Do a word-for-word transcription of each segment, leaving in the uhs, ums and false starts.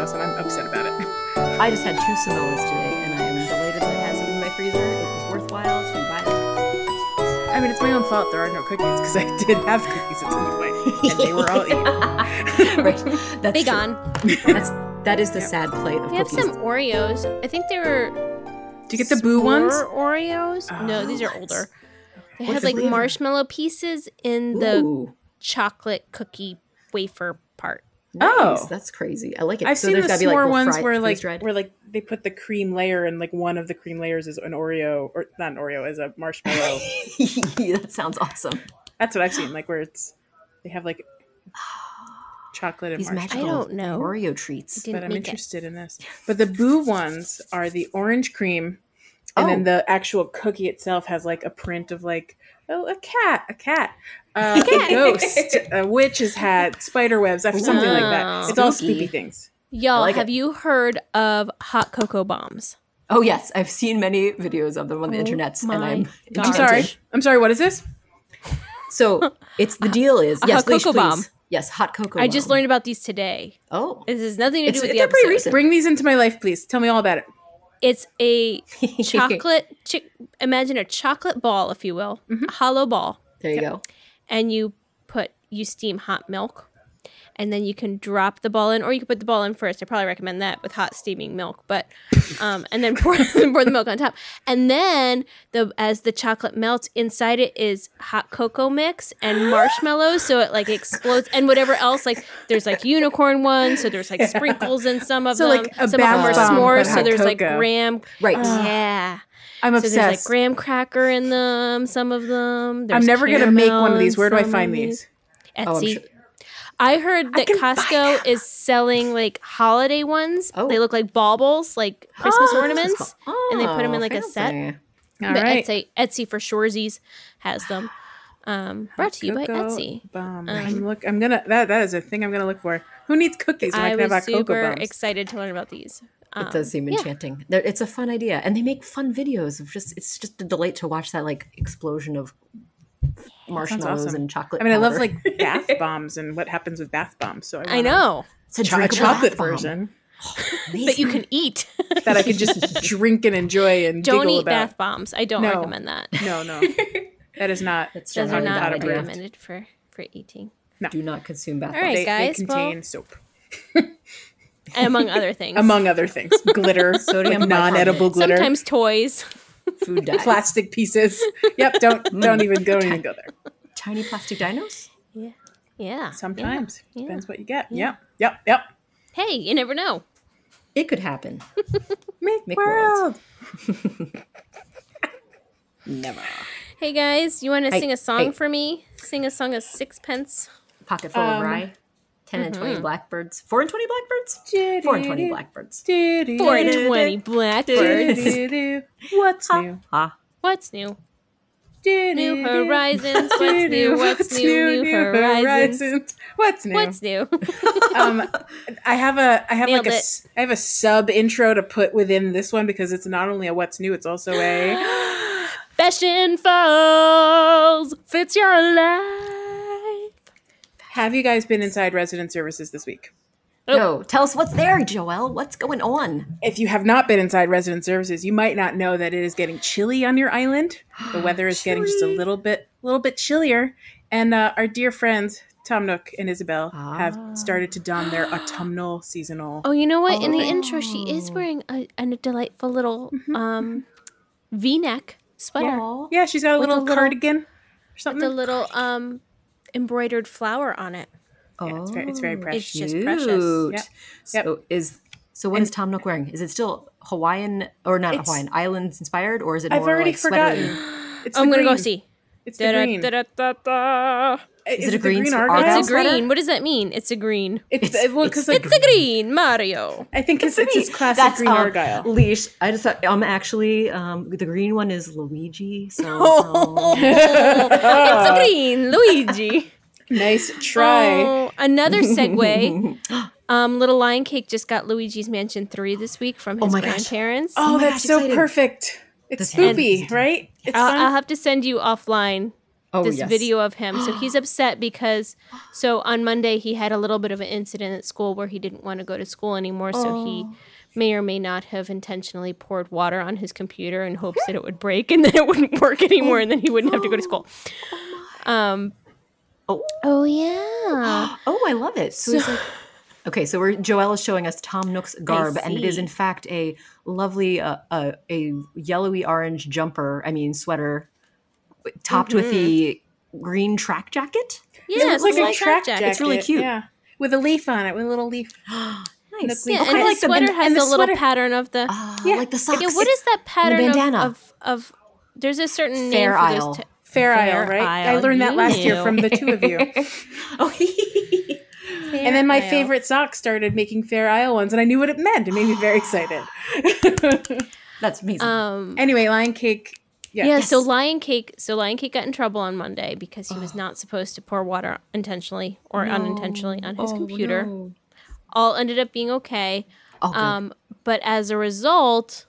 house, and I'm upset about it. I just had two Samoas today, and I am delighted that it has them in my freezer. It was worthwhile to buy them. I mean, it's my own fault there are no cookies, because I did have cookies at some point, and they were all eaten. Right. That's They true. gone. That's, that is the Yep. sad plight of We have cookies. some Oreos. I think they were. Do you get the boo ones? Oreos? Oh, no, these are what? older. They What's had the like flavor? marshmallow pieces in the Ooh, chocolate cookie wafer part. nice. Oh. That's crazy. I like it. I've so seen there's the gotta be, like, s'more little ones fry- where like freeze-dried. where like they put the cream layer, and like one of the cream layers is an Oreo, or not an Oreo, is a marshmallow. That sounds awesome. That's what I've seen, like where it's they have like chocolate and These marshmallow. magical I don't know. Oreo treats. Didn't But I'm make it. interested in this. But the boo ones are the orange cream, and Oh. then the actual cookie itself has like a print of like oh a cat, a cat, uh, a ghost, a witch's hat, spider webs, something like Oh. that. It's all Spooky. spoopy things. Y'all, like have it. you heard of hot cocoa bombs? Oh yes, I've seen many videos of them on the Oh internets, my and I'm. God. I'm enchanted. sorry. I'm sorry. What is this? So it's the deal is A yes, hot please, cocoa please. bomb. Yes, hot cocoa. I just bomb. learned about these today. Oh, This has nothing to It's- do with the they're pretty episode. recent. Bring these into my life, please. Tell me all about it. It's a chocolate. Chi- imagine a chocolate ball, if you will, a hollow ball, there you go. and you put you steam hot milk, and then you can drop the ball in, or you can put the ball in first. I probably recommend that with hot steaming milk, but um, and then pour pour the milk on top, and then the as the chocolate melts inside it is hot cocoa mix and marshmallows, so it like explodes, and whatever else like there's like unicorn ones, so there's like sprinkles in some of So, them. like, a some of them are bath bomb, s'mores, but so hot there's like cocoa. graham. Right. Yeah. I'm So obsessed. there's like graham cracker in them, some of them. There's I'm never gonna make caramel one of these. in Where do I some find of these? Etsy. Oh, I'm sure- I heard that can buy Costco is selling like holiday ones. Oh. They look like baubles, like Christmas Oh, ornaments, and they put them in Oh, like a set. fancy. All but right. Etsy, Etsy for Shoresies has them. Um, brought to you by Cocoa Etsy. Bomb. Um, I'm look. I'm gonna. That that is a thing I'm gonna look for. Who needs cookies when I, I can have was hot cocoa super bombs? excited to learn about these. Um, It does seem yeah. enchanting. They're- It's a fun idea, and they make fun videos of just. It's just a delight to watch that like explosion of marshmallows awesome. and chocolate. I mean, I love powder. like bath bombs and what happens with bath bombs. So I, I want know it's a a, cho- a drinkable chocolate bath bomb. version that you can eat. that I can just drink and enjoy and Don't giggle eat about. bath bombs. I don't No. recommend that. No, no, that is not. That's Those not are a not bad idea. recommended for for eating. Do not consume bath All right, bombs. They, guys, they well- contain soap, Among other things. among other things, glitter, Sodium like non-edible bicarbonate. glitter, Sometimes toys. Food dye. plastic pieces. Yep, don't don't even don't even go there. Tiny plastic dinos. Yeah. Yeah. Sometimes Yeah. depends what you get. Yep, yep, yep. Hey, you never know. It could happen. Make, Make world. Never. Hey guys, you want to Hey, sing a song hey. for me? Sing a song of sixpence. Pocket full of Um, rye. Ten and mm-hmm. twenty blackbirds. Four and twenty blackbirds. Four and twenty blackbirds. Four and twenty blackbirds. What's new? Ah. What's new? New horizons. What's new? What's new? New horizons. What's new? What's new? um, I have a I have Nailed like a it. s- I have a sub intro to put within this one because it's not only a what's new, it's also a Fashion Falls fits your life. have you guys been inside resident services this week? Oh. No, tell us what's there, Joelle. What's going on? If you have not been inside resident services, you might not know that it is getting chilly on your island. The weather is getting just a little bit little bit chillier, and uh, our dear friends Tom Nook and Isabel have started to don their autumnal seasonal. Oh, you know what? In the intro, she is wearing a, a delightful little um, V-neck sweater Yeah, yeah, she's got a With little, a little- cardigan or with something. a little um, embroidered flower on it. Yeah, it's very, it's very precious. It's just precious. Cute. Yep. So is so what is Tom Nook wearing? Is it still Hawaiian or not It's- Hawaiian Islands inspired, or is it I've more already like sweater forgotten. and- It's I'm the gonna go green. see. It's the green. Da-da-da-da-da. Is, it a the green green s- argyle? argyle It's a sweater? green. What does that mean? It's a green. It's, It's- well, because it's like It's a green, Mario. I think it's, it's his classic That's green um, argyle. leash. I just thought um actually um the green one is Luigi. So um, It's a green, Luigi. Nice try. Oh, another segue. Um, Little Lion Cake just got Luigi's Mansion three this week from his my gosh. grandparents. Oh, my that's gosh, so exciting. perfect. It's This- spoopy, right? It's I'll, fun. I'll have to send you offline Oh, this yes. video of him. So he's upset because so on Monday he had a little bit of an incident at school where he didn't want to go to school anymore. So Oh. he may or may not have intentionally poured water on his computer in hopes that it would break and then it wouldn't work anymore and then he wouldn't have to go to school. Um, Oh. oh yeah. Oh, I love it. So, he's like, okay, so we're, Joelle is showing us Tom Nook's garb, and it is see. in fact a lovely, uh, uh, a yellowy orange jumper. I mean sweater, topped with the green track jacket. Yeah, It it's looks like like a track jacket. It's really cute. Yeah, with a leaf on it, with a little leaf. Nice. Yeah, Yeah, Oh, and kinda his like the- sweater and- has and the a little sweater- pattern of the. Ah, Yeah. like the socks. Yeah, what is that pattern of, bandana. of of? There's a certain Fair name for Isle. those. ta- Fair, Fair Isle, right? I Isle, learned that you last year knew. from the two of you. Oh, And then my Fair Isle. favorite socks started making Fair Isle ones, and I knew what it meant. It made me very excited. that's amazing. Um. Anyway, Lion Cake. Yeah. Yeah, so Lion Cake, so Lion Cake got in trouble on Monday because he was not supposed to pour water intentionally or unintentionally on his Oh, computer. no. All ended up being okay. Oh, good. Um, but as a result,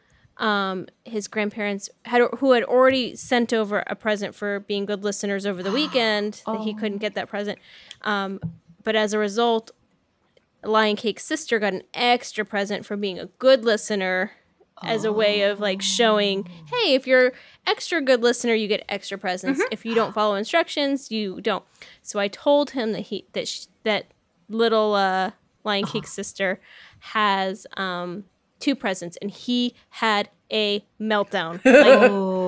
um, his grandparents had who had already sent over a present for being good listeners over the weekend that he couldn't get that present. Um, but as a result, Lion Cake's sister got an extra present for being a good listener as a way of like showing, hey, if you're extra good listener, you get extra presents. If you don't follow instructions, you don't. So I told him that he that sh- that little uh, Lion Cake's sister has um, two presents, and he had a meltdown, like,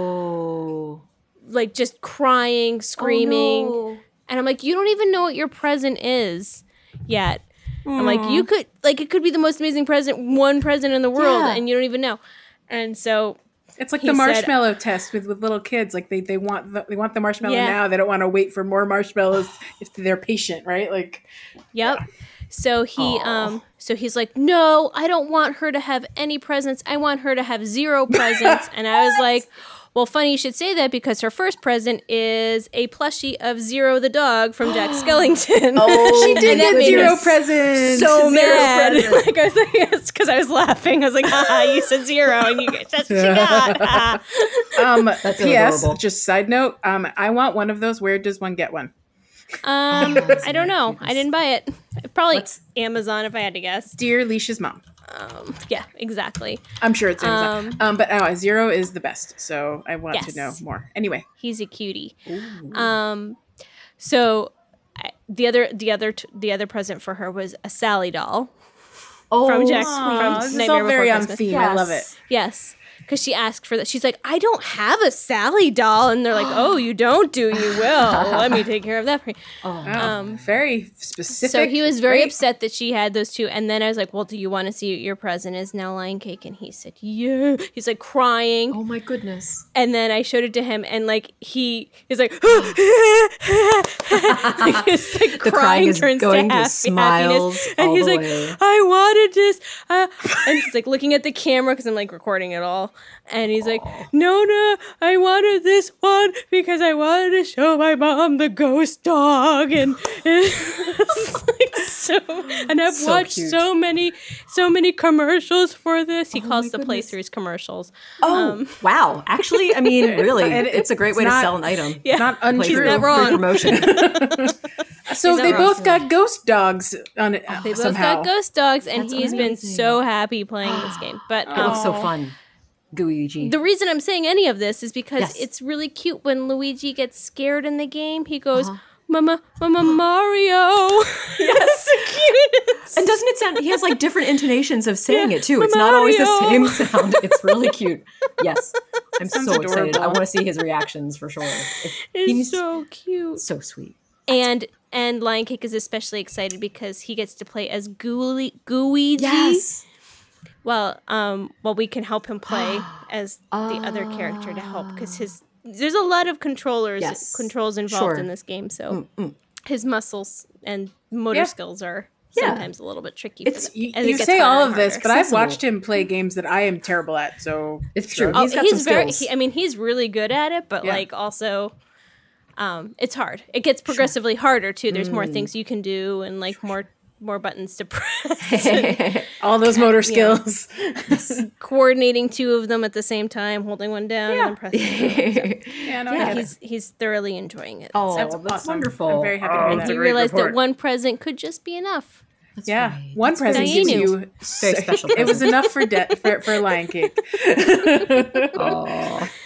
oh. like just crying, screaming, Oh, no. and I'm like, you don't even know what your present is yet. I'm like, you could, like, it could be the most amazing present, one present in the world, Yeah. and you don't even know. And so, It's like He the said- marshmallow test with, with little kids. Like they, they want the, they want the marshmallow Yeah. now. They don't want to wait for more marshmallows if they're patient, right? Like yep. So he, Aw. um, so he's like, no, I don't want her to have any presents. I want her to have zero presents. And I was like, well, funny you should say that because her first present is a plushie of Zero the dog from Jack Skellington. Oh, she did And that get made zero me presents. so Zero mad. presents. Like I was like, yes, because I was laughing. I was like, haha, you said zero, and you get that's what you got. Um, That's P S. adorable. Just side note. Um, I want one of those. Where does one get one? Um, I don't know. I didn't buy it. Probably Let's- Amazon, if I had to guess. Dear Leisha's mom. Um, yeah, exactly. I'm sure it's Amazon. Um, Um, but uh, zero is the best. So I want Yes. to know more. Anyway. He's a cutie. Um, so I, the other, the other, t- the other present for her was a Sally doll Oh, from Jack Aw, from this is Nightmare all Before very on Christmas. theme. I love it. Yes. Yes, because she asked for that. She's like, I don't have a Sally doll, and they're like, oh, you don't, do you? Will let me take care of that for you. Oh, Um, very specific. So he was very Great. upset that she had those two. And then I was like, well, do you want to see what your present is now, Lion Cake? And he said, yeah. He's like crying. Oh my goodness. And then I showed it to him, and like he is like, like, it's like The crying crying is turns going to to happy, smiles happiness. And all he's the like, way. I wanted this. Uh, and he's like looking at the camera because I'm like recording it all. And he's like, no, no, I wanted this one because I wanted to show my mom the ghost dog. And it's like so, and I've So watched cute. so many, so many commercials for this. He Oh calls my the goodness. playthroughs commercials. Oh, Um, wow. Actually, I mean, really, And it's a great it's way not- to sell an item. Yeah. Not Playthrough. untrue. Not wrong. Free promotion. So He's not they wrong. both got ghost dogs on it uh, They both somehow. got ghost dogs, and That's he's been amazing. so happy playing this game. But It looks so um, fun. Luigi. the reason I'm saying any of this is because Yes. it's really cute when Luigi gets scared in the game. He goes, Uh-huh. "Mama, Mama Mario." Yes, the cutest. And doesn't it sound, he has like different intonations of saying Yeah, it too. It's not always the Mario. same sound. It's really cute. Yes. I'm so Sounds excited. I adorable. want to see his reactions for sure. If- It's he's so cute. so sweet. And and Lion Cake is especially excited because he gets to play as Gooey Gooigi. Yes. Well, um, well, we can help him play as the other character to help because his there's a lot of controllers Yes. controls involved Sure. in this game, so Mm, mm. his muscles and motor Yeah. skills are Yeah. sometimes a little bit tricky. It's- for them, You, as it you gets say harder all and of this, harder. but I've Accessible. watched him play games that I am terrible at. So It's so true. Oh, He's got he's some very. skills. He, I mean, he's really good at it, but Yeah. like also, um, it's hard. It gets progressively harder too. There's Mm. more things you can do, and like more more buttons to press. All those motor skills. Coordinating two of them at the same time, holding one down Yeah. and then pressing it. So, Yeah, no, I yeah, get it. he's he's thoroughly enjoying it. Oh, So That's that's awesome. wonderful. I'm very happy to Oh, hear he that. great realized report. that one present could just be enough. That's Yeah, right. one That's present very gives new. you Very special It was present. enough for de- for, for lion cake. Oh.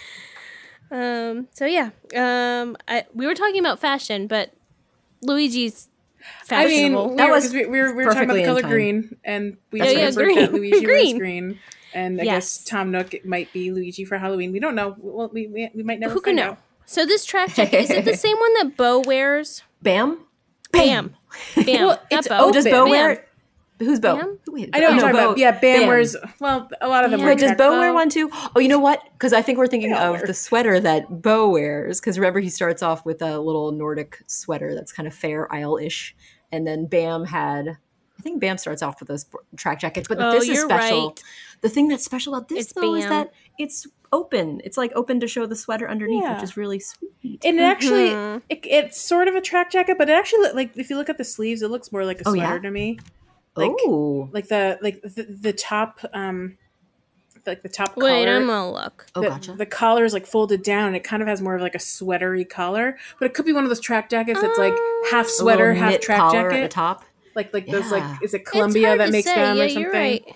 Um. So yeah. Um. I, we were talking about fashion, but Luigi's I mean, fashionable. we That were, was 'cause we, we were, we were talking about perfectly the in color time. green, and we That's discovered right. that Green. Luigi Green. was green, and I Yes. guess Tom Nook might be Luigi for Halloween. We don't know. Well, we we, we might never Who can find know? out. So this track jacket, is it the same one that Bo wears? Bam? Bam. Bam. Well, Not it's Bo. Oh, does Bo Bam. wear it? Who's Bo? Bam? Wait, I know what oh, you're talking Bo- about. Yeah, Bam, wears. Well, a lot of them. Bam. wear Wait, does track- Bo Bo. wear one too? Oh, you know what? Because I think we're thinking They all of wear. the sweater that Bo wears. Because remember, he starts off with a little Nordic sweater that's kind of Fair Isle-ish, and then Bam had. I think Bam starts off with those track jackets, but Oh, this is you're special. right. The thing that's special about this It's though is Bam. that it's open. It's like open to show the sweater underneath, Yeah. which is really sweet. And it actually, Mhm. it, it's sort of a track jacket, but it actually, look- like, if you look at the sleeves, it looks more like a Oh, sweater yeah? to me. Like, oh, like the like the, the top, um, like the top Wait, collar. I'm gonna look. oh, the, gotcha. the collar is like folded down, and it kind of has more of like a sweatery collar, but it could be one of those track jackets that's like half A sweater, little half knit track collar jacket, at the top. like like those Yeah. like is it It's Columbia hard that to makes say. them yeah, or something? You're right.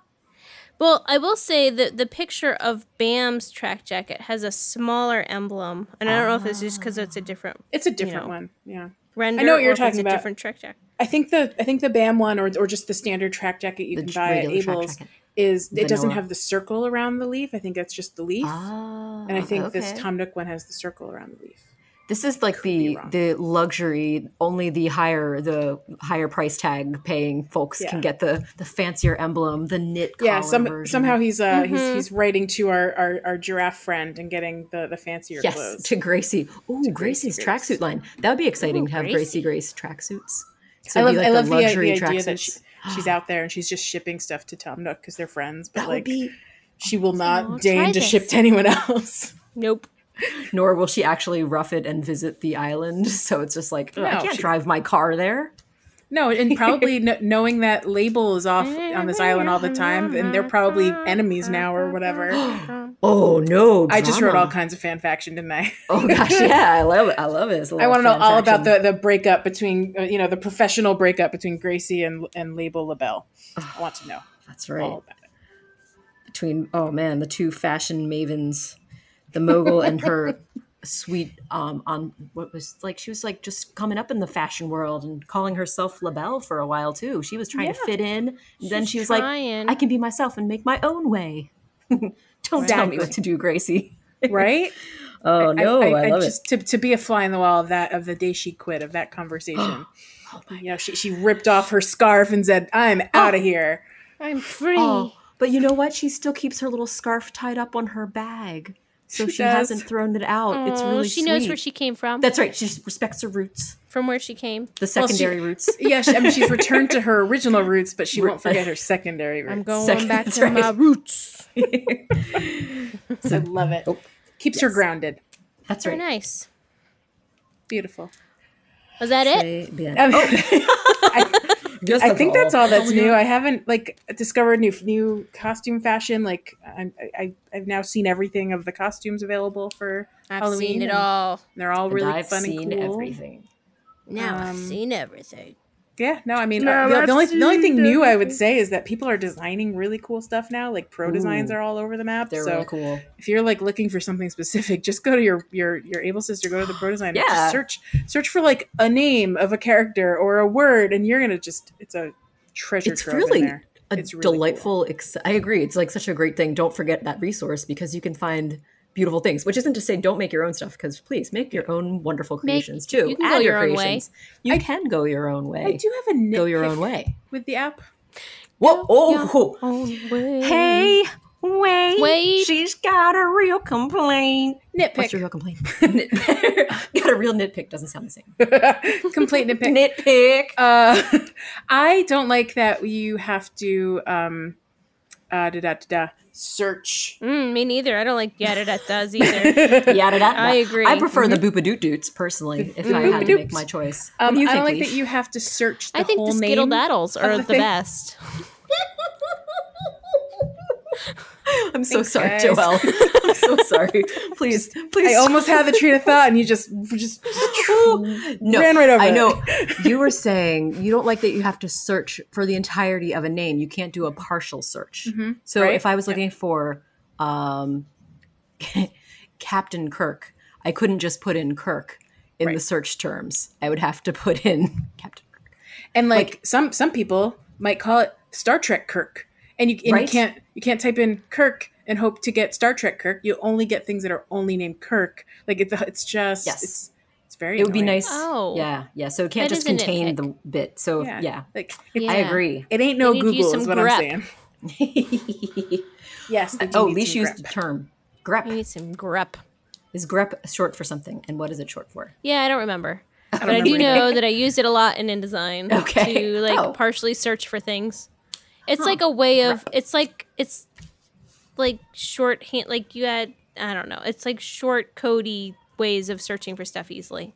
Well, I will say that the picture of Bam's track jacket has a smaller emblem, and I don't know if it's just because it's a different It's a different know. one. Yeah, render. I know what you're or if it's talking a about. Different track jacket. I think the I think the Bam one or or just the standard track jacket you The can j- buy at regular track Abel's jacket. is it doesn't Vanilla. have the circle around the leaf. I think that's just the leaf, Ah, and I think this okay. Tom Nook one has the circle around the leaf. This is like be the wrong. the luxury. Only the higher the higher price tag paying folks Yeah. can get the the fancier emblem, the knit. Yeah, collar some, version. somehow he's uh he's Mhm. he's writing to our, our our giraffe friend and getting the the fancier yes clothes. to Gracie. Ooh, To Gracie's Gracie Grace. tracksuit line. That would be exciting Ooh, to have Gracie. Gracie Grace tracksuits. So I it'd love be I like love the the, luxury the idea that she, tracksuits. she's out there and she's just shipping stuff to Tom Nook because they're friends, but That like would be. she will not I'll deign try to this. ship to anyone else. Nope. Nor will she actually rough it and visit the island. So it's just like, "Ugh, I No, can't she- drive my car there. No, and probably kn- knowing that Label is off on this island all the time, and they're probably enemies now or whatever. Oh no! I just wrote drama. all kinds of fan fiction, didn't I? Oh gosh, yeah, I love it. I love it. It's a I little want to know fan all about faction. the, the breakup between, uh, you know, the professional breakup between Gracie and and Label LaBelle. I want to know That's right. all about it. Between oh man, the two fashion mavens, the mogul and her sweet um on what was like she was like just coming up in the fashion world and calling herself LaBelle for a while too. She was trying to Yeah. fit in. And then She's she was trying. like, I can be myself and make my own way. Don't tell me Exactly. what to do, Gracie. Right? Oh no, I, I, love just to, to be a fly in the wall of that of the day she quit of that conversation. You know, she she ripped off her scarf and said, "I'm out of here." I'm free. it. Oh, but you know what? She still keeps her little scarf tied up on her bag. So She she, does. hasn't thrown it out. it's Aw, really she sweet. knows where she came from. That's right. She just respects her roots, from where she came. the Well, she- secondary roots. Yeah, she, I mean, she's returned to her original roots, but she won't forget her secondary roots. I'm going Second- back that's to my right. roots. I love it. Keeps her grounded. That's Very right. nice. Beautiful. Was that it? Say bien. I, mean, Oh, I, Yes, I think that's all that's Oh, new. yeah. I haven't like discovered new new costume fashion. Like I'm, I I've now seen everything of the costumes available for I've Halloween. seen it and all. They're all And really I've fun seen and cool. everything. Now I've Um, seen everything. Yeah, no, I mean Now uh, the, I've the only the only thing seen new I would everything. say is that people are designing really cool stuff now. Like pro designs Ooh. are all over the map. They're so really cool. if you're like looking for something specific, just go to your your your Able Sister, go to the pro design, and Yeah. just search search for like a name of a character or a word, and you're gonna just it's a treasure It's trove really in there. a It's really cool. delightful. Ex- I agree. It's like such a great thing. Don't forget that resource because you can find beautiful things. Which isn't to say don't make your own stuff because please make your own wonderful Make- creations too. you can Add go your your own way. creations. You I- can go your own way. I do have a nitpick go your own way. with the app. Whoa! Oh, Own way. hey, wait, Wait. She's got a real complaint. Nitpick. What's your real complaint? Nit- got a real nitpick. Doesn't sound the same. Complete nitpick. Nitpick. Uh, I don't like that you have to um, uh, da da da da search. Mm, me neither. I don't like yada that does either. Yada da. I agree. I prefer the boopadoot doots personally. If I had to make my choice, what Um, do you I think? don't like Leash? that you have to search the I think whole the name. Skittle Daddles are of the, the thing. best. I'm so Thanks, sorry, guys. Joelle. I'm so sorry. Please, please. I almost had the train of thought, and you just just, just no, ran right over I it. know. You were saying you don't like that you have to search for the entirety of a name. You can't do a partial search. Mm-hmm. So Right? if I was looking for um, Captain Kirk, I couldn't just put in Kirk in Right. the search terms. I would have to put in Captain Kirk. And like, some some people might call it Star Trek Kirk, and you and Right. you can't you can't type in Kirk and hope to get Star Trek Kirk. You only get things that are only named Kirk. Like it's it's just Yes. it's it's very. It would be annoying. nice. Oh. Yeah, yeah. So it can't That just is a contain nitpick. the bit. So yeah, Yeah, like it, Yeah. I agree. it ain't no They need to use Google some is what grep. I'm saying. Yes. They do oh, need Leash some used grep. the term You grep. need some grep. Is grep short for something? And what is it short for? Yeah, I don't remember. I But don't I do remember either. know that I used it a lot in InDesign Okay. to like Oh. partially search for things. It's Huh. like a way of it's like it's like shorthand like you had I don't know. It's like short codey ways of searching for stuff easily.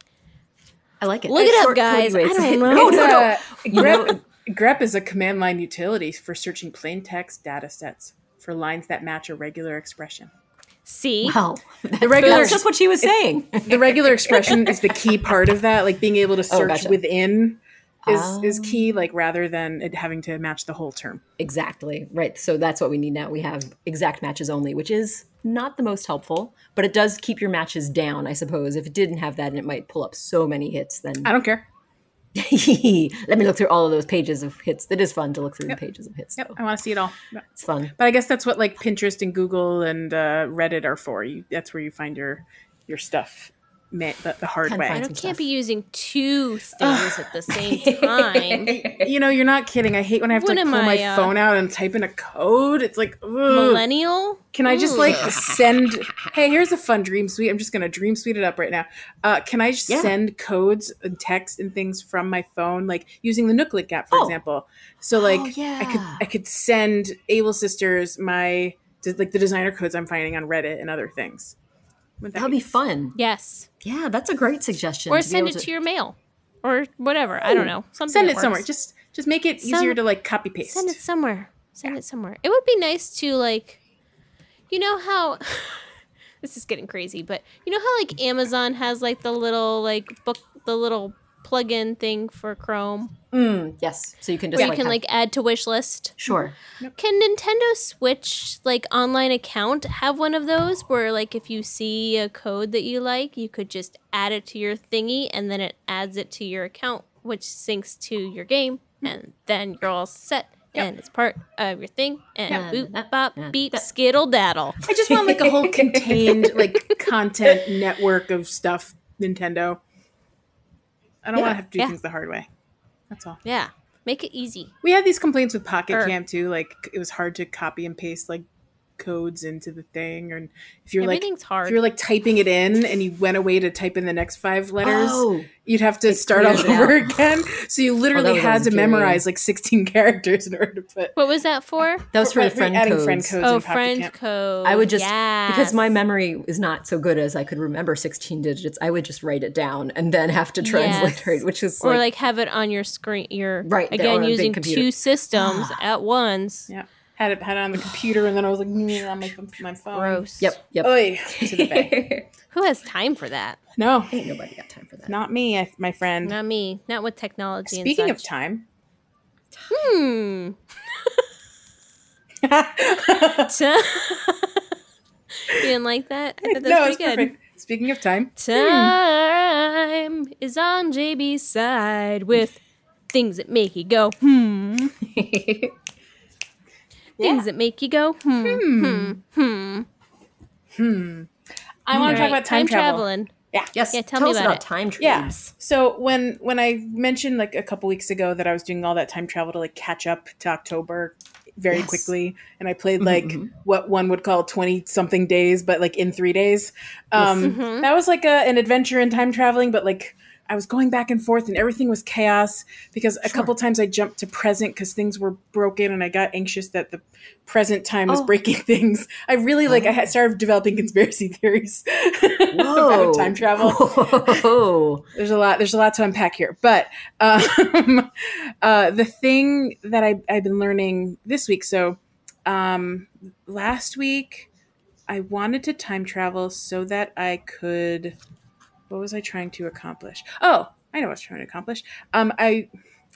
I like it. Look it up, Short, guys. codey ways. I don't know. No, It's no, no. uh, You grep, know- grep is a command line utility for searching plain text data sets for lines that match a regular expression. See? Well, The regular that's just what she was saying. the regular expression is the key part of that. Like being able to search gotcha. within is Oh. is key. Like rather than it having to match the whole term. Exactly. Right. So that's what we need now. We have exact matches only, which is not the most helpful, but it does keep your matches down, I suppose. If it didn't have that and it might pull up so many hits, then I don't care. let me look through all of those pages of hits. It is fun to look through the pages of hits. Yep, Though. I want to see it all. It's fun. But I guess that's what like Pinterest and Google and uh, Reddit are for. You that's where you find your your stuff, ma- the, the hard Can way. I find don't, some can't stuff. be using two things at the same time. You know, you're not kidding. I hate when I have to What like, am pull my I, uh, phone out and type in a code. It's like, ugh. Millennial? Can I just Ugh. like send? Hey, here's a fun dream suite. I'm just gonna dream suite it up right now. Uh, can I just Yeah. send codes and text and things from my phone, like using the Nooklick app, for Oh. example? So like, Oh, I could yeah. I could send Able Sisters my like the designer codes I'm finding on Reddit and other things. Wouldn't that That'll be fun. Yes. Yeah, that's a great suggestion. Or to be send able it to your mail. Or whatever. I don't know. Something Send that it somewhere. works. Just just make it Some- easier to like copy paste. Send it somewhere. Send it somewhere. It would be nice to like, you know how, this is getting crazy, but you know how like Amazon has like the little like book, the little plug-in thing for Chrome Mm, yes. So you can just where you like, can have- like add to wish list. sure. Can Nintendo Switch like online account have one of those where like if you see a code that you like, you could just add it to your thingy and then it adds it to your account, which syncs to your game, and then you're all set. And it's part of your thing. And Yeah. boop, bop, Yeah. beep, skittle daddle. I just want like a whole contained like content network of stuff. Nintendo. I don't Yeah, want to have to do yeah. things the hard way. That's all. Yeah. Make it easy. We had these complaints with Pocket Or- Camp too. Like it was hard to copy and paste like codes into the thing, or if you're like Everything's if hard. you're like typing it in and you went away to type in the next five letters, Oh. you'd have to start all clears it over out. again. So you literally was had to infuriating. memorize like sixteen characters in order to put. What was that for? That was for the friend adding codes. friend codes Oh, in Pocket friend Camp. code. I would just yes. because my memory is not so good as I could remember sixteen digits. I would just write it down and then have to translate Yes. it, which is Or like, like have it on your screen. Your Right, there again on a big using computer. two systems at once. Yeah, had it had it on the computer, and then I was like mm, on my my phone. Gross. yep, yep. Oy, to the bay. Who has time for that? No, Ain't nobody got time for that. not me, I, my friend. Not me. Not with technology. Speaking and of such. time, Hmm. you didn't like that? I thought that no, was it's pretty good. perfect. Speaking of time, Time is on J B's side with things that make you go hmm. Things that make you go hmm. Hmm. Hmm. I want to talk Alright, about time, travel. traveling. Yeah. Yes, Yeah, tell tell me us about about it. time trains. Yeah. So when when I mentioned like a couple weeks ago that I was doing all that time travel to like catch up to October very Yes. quickly, and I played like what one would call twenty something days, but like in three days. Um, That was like a, an adventure in time traveling, but like I was going back and forth and everything was chaos because a Sure. couple times I jumped to present because things were broken and I got anxious that the present time was Oh. breaking things. I really like I had started developing conspiracy theories Whoa. about time travel. Whoa. There's a lot. There's a lot to unpack here, but um, uh, the thing that I, I've been learning this week. So um, last week, I wanted to time travel so that I could. What was I trying to accomplish? Oh, I know what I was trying to accomplish. Um, I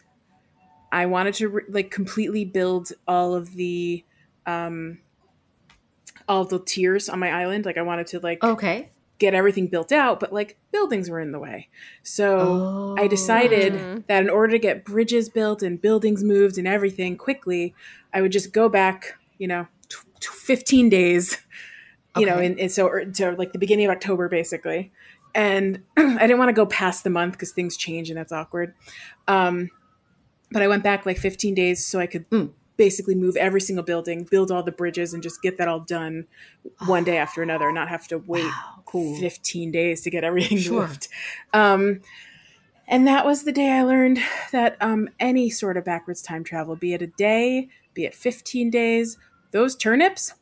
I wanted to re- like completely build all of the um, all of the tiers on my island. Like I wanted to like Okay. get everything built out, but like buildings were in the way. So Oh. I decided Mhm. that in order to get bridges built and buildings moved and everything quickly, I would just go back, you know, t- t- fifteen days, you know, Okay. and, and so or, to like the beginning of October, basically. And I didn't want to go past the month because things change and that's awkward. Um, but I went back like fifteen days so I could Mm. basically move every single building, build all the bridges, and just get that all done one day after another, not have to wait Wow, cool. fifteen days to get everything Sure. moved. Um, and that was the day I learned that um, any sort of backwards time travel, be it a day, be it fifteen days, those turnips,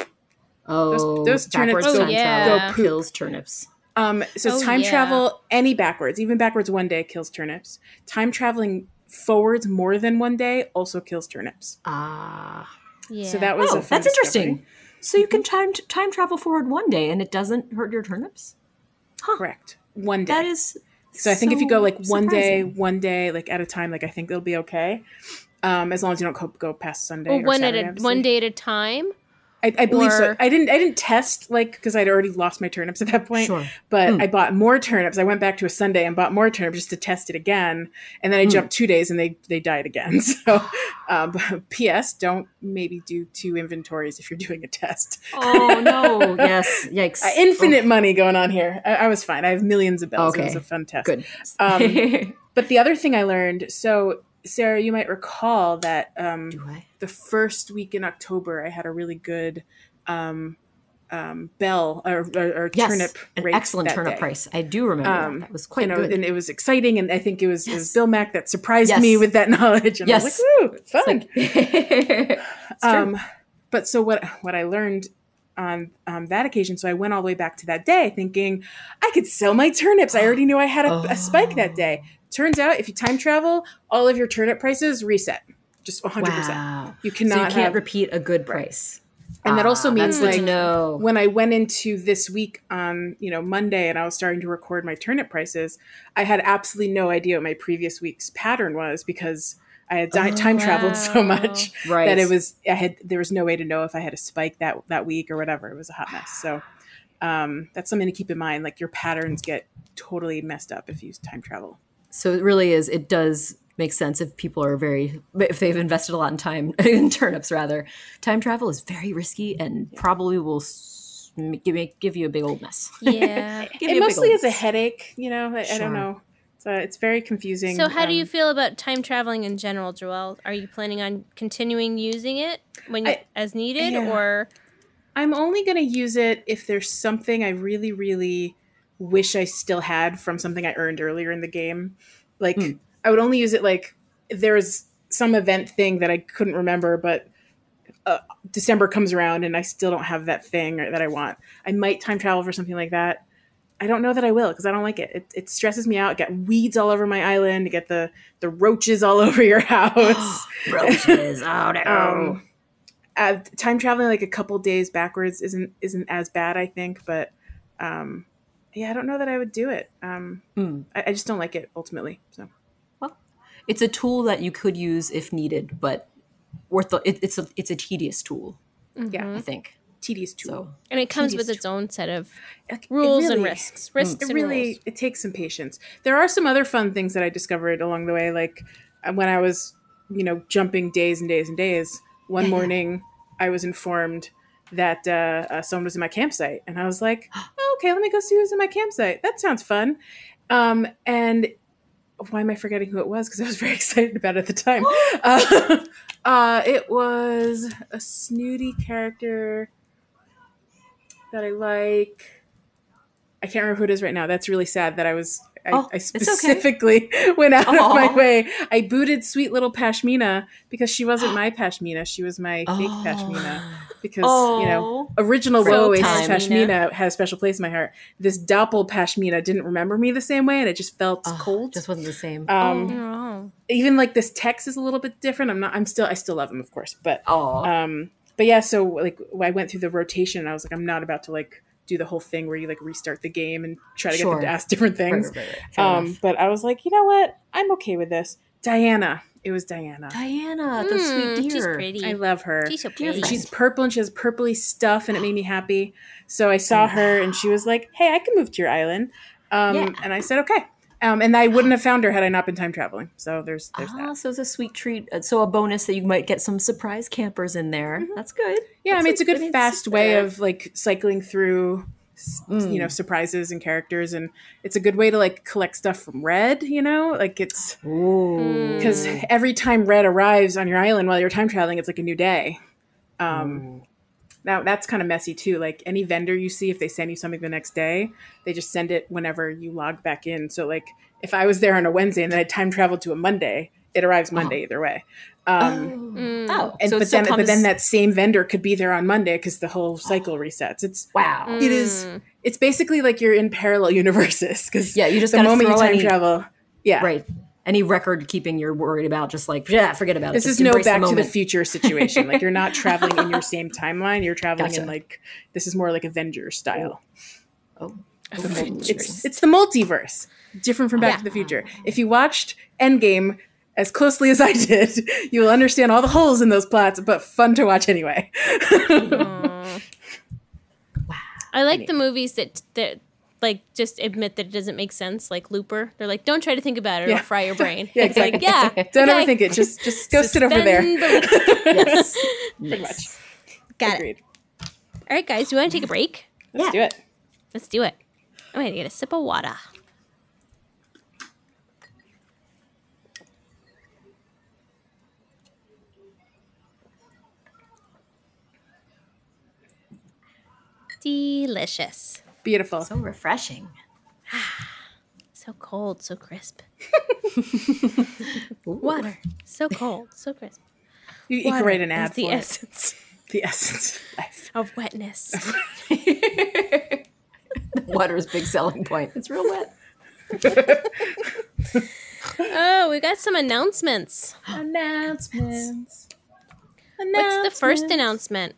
Oh, those turnips backwards go- time yeah. travel go poop. kills turnips. Um, so Oh, time yeah. travel, any backwards, even backwards one day kills turnips. Time traveling forwards more than one day also kills turnips. Ah. Yeah. So that was Oh, a fun that's interesting. discovery. So you can time time travel forward one day and it doesn't hurt your turnips? Correct. One day. That is So I think if you go like one day, surprising. one day, like at a time, like I think it'll be okay. Um, as long as you don't go, go past Sunday Or or one Saturday, at a obviously. one day at a time. I, I believe so. or- I didn't. I didn't test like because I'd already lost my turnips at that point. Sure. But Mm. I bought more turnips. I went back to a Sunday and bought more turnips just to test it again. And then I Mm. jumped two days and they they died again. So, um, P S. Don't maybe do two inventories if you're doing a test. Oh no! Yes, yikes! Uh, infinite money going on here. I, I was fine. I have millions of bells. It Okay. was a fun test. Good. Um, But the other thing I learned, so Sarah, you might recall that um, Do I? the first week in October, I had a really good um, um, bell or, or, or Yes, turnip an rate excellent that turnip day. price. I do remember Um, that. That was quite You know, good. and it was exciting, and I think it was it was Yes. Bill Mack that surprised Yes. me with that knowledge. And Yes. I was like, "Woo, It's fun!" like- it's true. Um, but so what what I learned on um, that occasion, so I went all the way back to that day thinking I could sell my turnips. I already knew I had a, a spike that day. Turns out, if you time travel, all of your turnip prices reset, just one hundred percent. Wow. You So cannot you can't have, repeat a good price. and that also Ah, means that's good like to know. when I went into this week on you know Monday and I was starting to record my turnip prices, I had absolutely no idea what my previous week's pattern was because I had di- Oh, time traveled so wow. much Right. that it was I had there was no way to know if I had a spike that that week or whatever. It was a hot mess. So um, that's something to keep in mind. Like your patterns get totally messed up if you use time travel. So it really is. It does make sense if people are very, if they've invested a lot in time in turnips. Rather, time travel is very risky and probably will s- give give you a big old mess. Yeah. Give It you a big mostly old is a mess. headache. You know, I, I Sure. don't know. So it's very confusing. So how do you Um, feel about time traveling in general, Joelle? Are you planning on continuing using it when you, I- as needed, yeah. or I'm only going to use it if there's something I really, really wish I still had from something I earned earlier in the game. Like, Mm. I would only use it like if there was some event thing that I couldn't remember, but uh, December comes around and I still don't have that thing or, that I want. I might time travel for something like that. I don't know that I will because I don't like it. it. It stresses me out. I get weeds all over my island. You get the the roaches all over your house. Roaches. Oh no. um, uh, time traveling like a couple days backwards isn't isn't as bad, I think. But um, yeah, I don't know that I would do it. Um, Mm. I, I just don't like it ultimately. So Well, it's a tool that you could use if needed, but worth the, it, it's a it's a tedious tool. yeah, I think tedious tool. so. and it comes with Tedious its own set of Like, it rules and really- risks, risks It and really rules. it takes some patience. There are some other fun things that I discovered along the way, like uh, when I was you know jumping days and days and days. One Yeah, yeah. morning, I was informed that uh, uh, someone was in my campsite, and I was like, oh, "Okay, let me go see who's in my campsite. That sounds fun." Um, and why am I forgetting who it was? Because I was very excited about it at the time. uh, uh, it was a snooty character that I like. I can't remember who it is right now. That's really sad that I was I, Oh, I it's okay. specifically went out Aw. of my way. I booted sweet little Pashmina because she wasn't my Pashmina. She was my fake Oh. Pashmina. Because, Oh. you know, original Faux Woe time. Pashmina has a special place in my heart. This Doppel Pashmina didn't remember me the same way, and it just felt Oh, cold. just wasn't the same. Um, Oh. even like this text is a little bit different. I'm not. I'm still. I still love him, of course. But Oh, um, but yeah. So like, I went through the rotation, and I was like, I'm not about to like do the whole thing where you like restart the game and try to get Sure. them to ask different right, things. right, right, right. Fair Um, enough. but I was like, you know what? I'm okay with this. Diana. It was Diana. Diana, the Mm, sweet she's deer. pretty. I love her. She's so Dear pretty. friend. She's purple and she has purpley stuff, and it made me happy. So I saw her, and she was like, "Hey, I can move to your island," um, Yeah. and I said, "Okay." Um, and I wouldn't have found her had I not been time traveling. So there's there's Ah, that. so it's a sweet treat. Uh, So a bonus that you might get some surprise campers in there. That's good. Yeah, I That's mean, it's a good I mean, fast way uh, of like cycling through, s- Mm. you know, surprises and characters, and it's a good way to like collect stuff from Red. You know, like it's Ooh. because every time Red arrives on your island while you're time traveling, it's like a new day. Um, Ooh. Now that's kind of messy too. Like any vendor you see, if they send you something the next day, they just send it whenever you log back in. So like if I was there on a Wednesday and then I time traveled to a Monday, it arrives Monday either way. Um, oh. Mm. Oh, and so it but still then but comes- then that same vendor could be there on Monday because the whole cycle resets. It's wow. Mm. it is it's basically like you're in parallel universes because Yeah, you just the gotta moment you throw time any- travel, yeah, Right. Any record keeping you're worried about, just like, yeah, forget about This it. is Just no embrace Back to the moment. Future situation. Like you're not traveling in your same timeline. You're traveling in Gotcha. like this is more like Avengers style. Oh. It's it's the multiverse, different from Back Yeah. to the Future. If you watched Endgame as closely as I did, you will understand all the holes in those plots. But fun to watch anyway. Aw. Wow. I like the movies that that like just admit that it doesn't make sense, like Looper. They're like, don't try to think about it; Yeah. it'll fry your brain. Yeah, It's like, exactly. yeah, Don't okay. overthink it. Just just go sit over there. Suspend belief. Yes. Pretty Nice. much. Got it. Agreed. All right, guys, you want to take a break? Let's Yeah. do it. Let's do it. I'm gonna get a sip of water. Delicious. Beautiful. So refreshing. So cold, so crisp. Water. So cold, so crisp. You, you can Water write an is ad the for it. essence The essence of life. of wetness. Water's big selling point. It's real wet. Oh, we got some announcements. Announcements. What's the first announcement?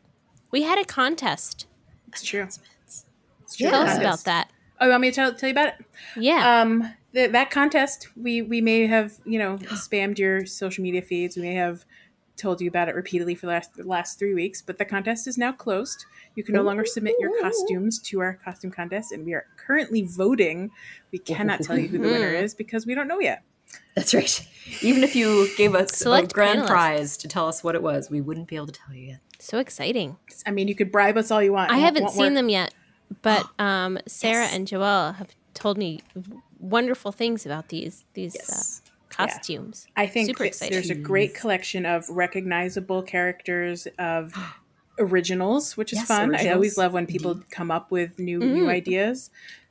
We had a contest. It's true. It's Yeah. Tell us Contest. about that. Oh, you want me to tell, tell you about it? Yeah. Um, th- that contest, we we may have you know spammed your social media feeds. We may have told you about it repeatedly for the last the last three weeks, but the contest is now closed. You can no longer submit your costumes to our costume contest, and we are currently voting. We cannot tell you who the winner is because we don't know yet. That's right. Even if you gave us Select a grand panelists. prize to tell us what it was, we wouldn't be able to tell you yet. So exciting. I mean, you could bribe us all you want. I It won't- haven't won't seen work. them yet, but um, Sarah Yes. and Joelle have told me wonderful things about these these Yes. uh, costumes. I think Super that excited. there's a great collection of recognizable characters of originals, which is Yes, fun. I originals, always love when people come up with new new ideas.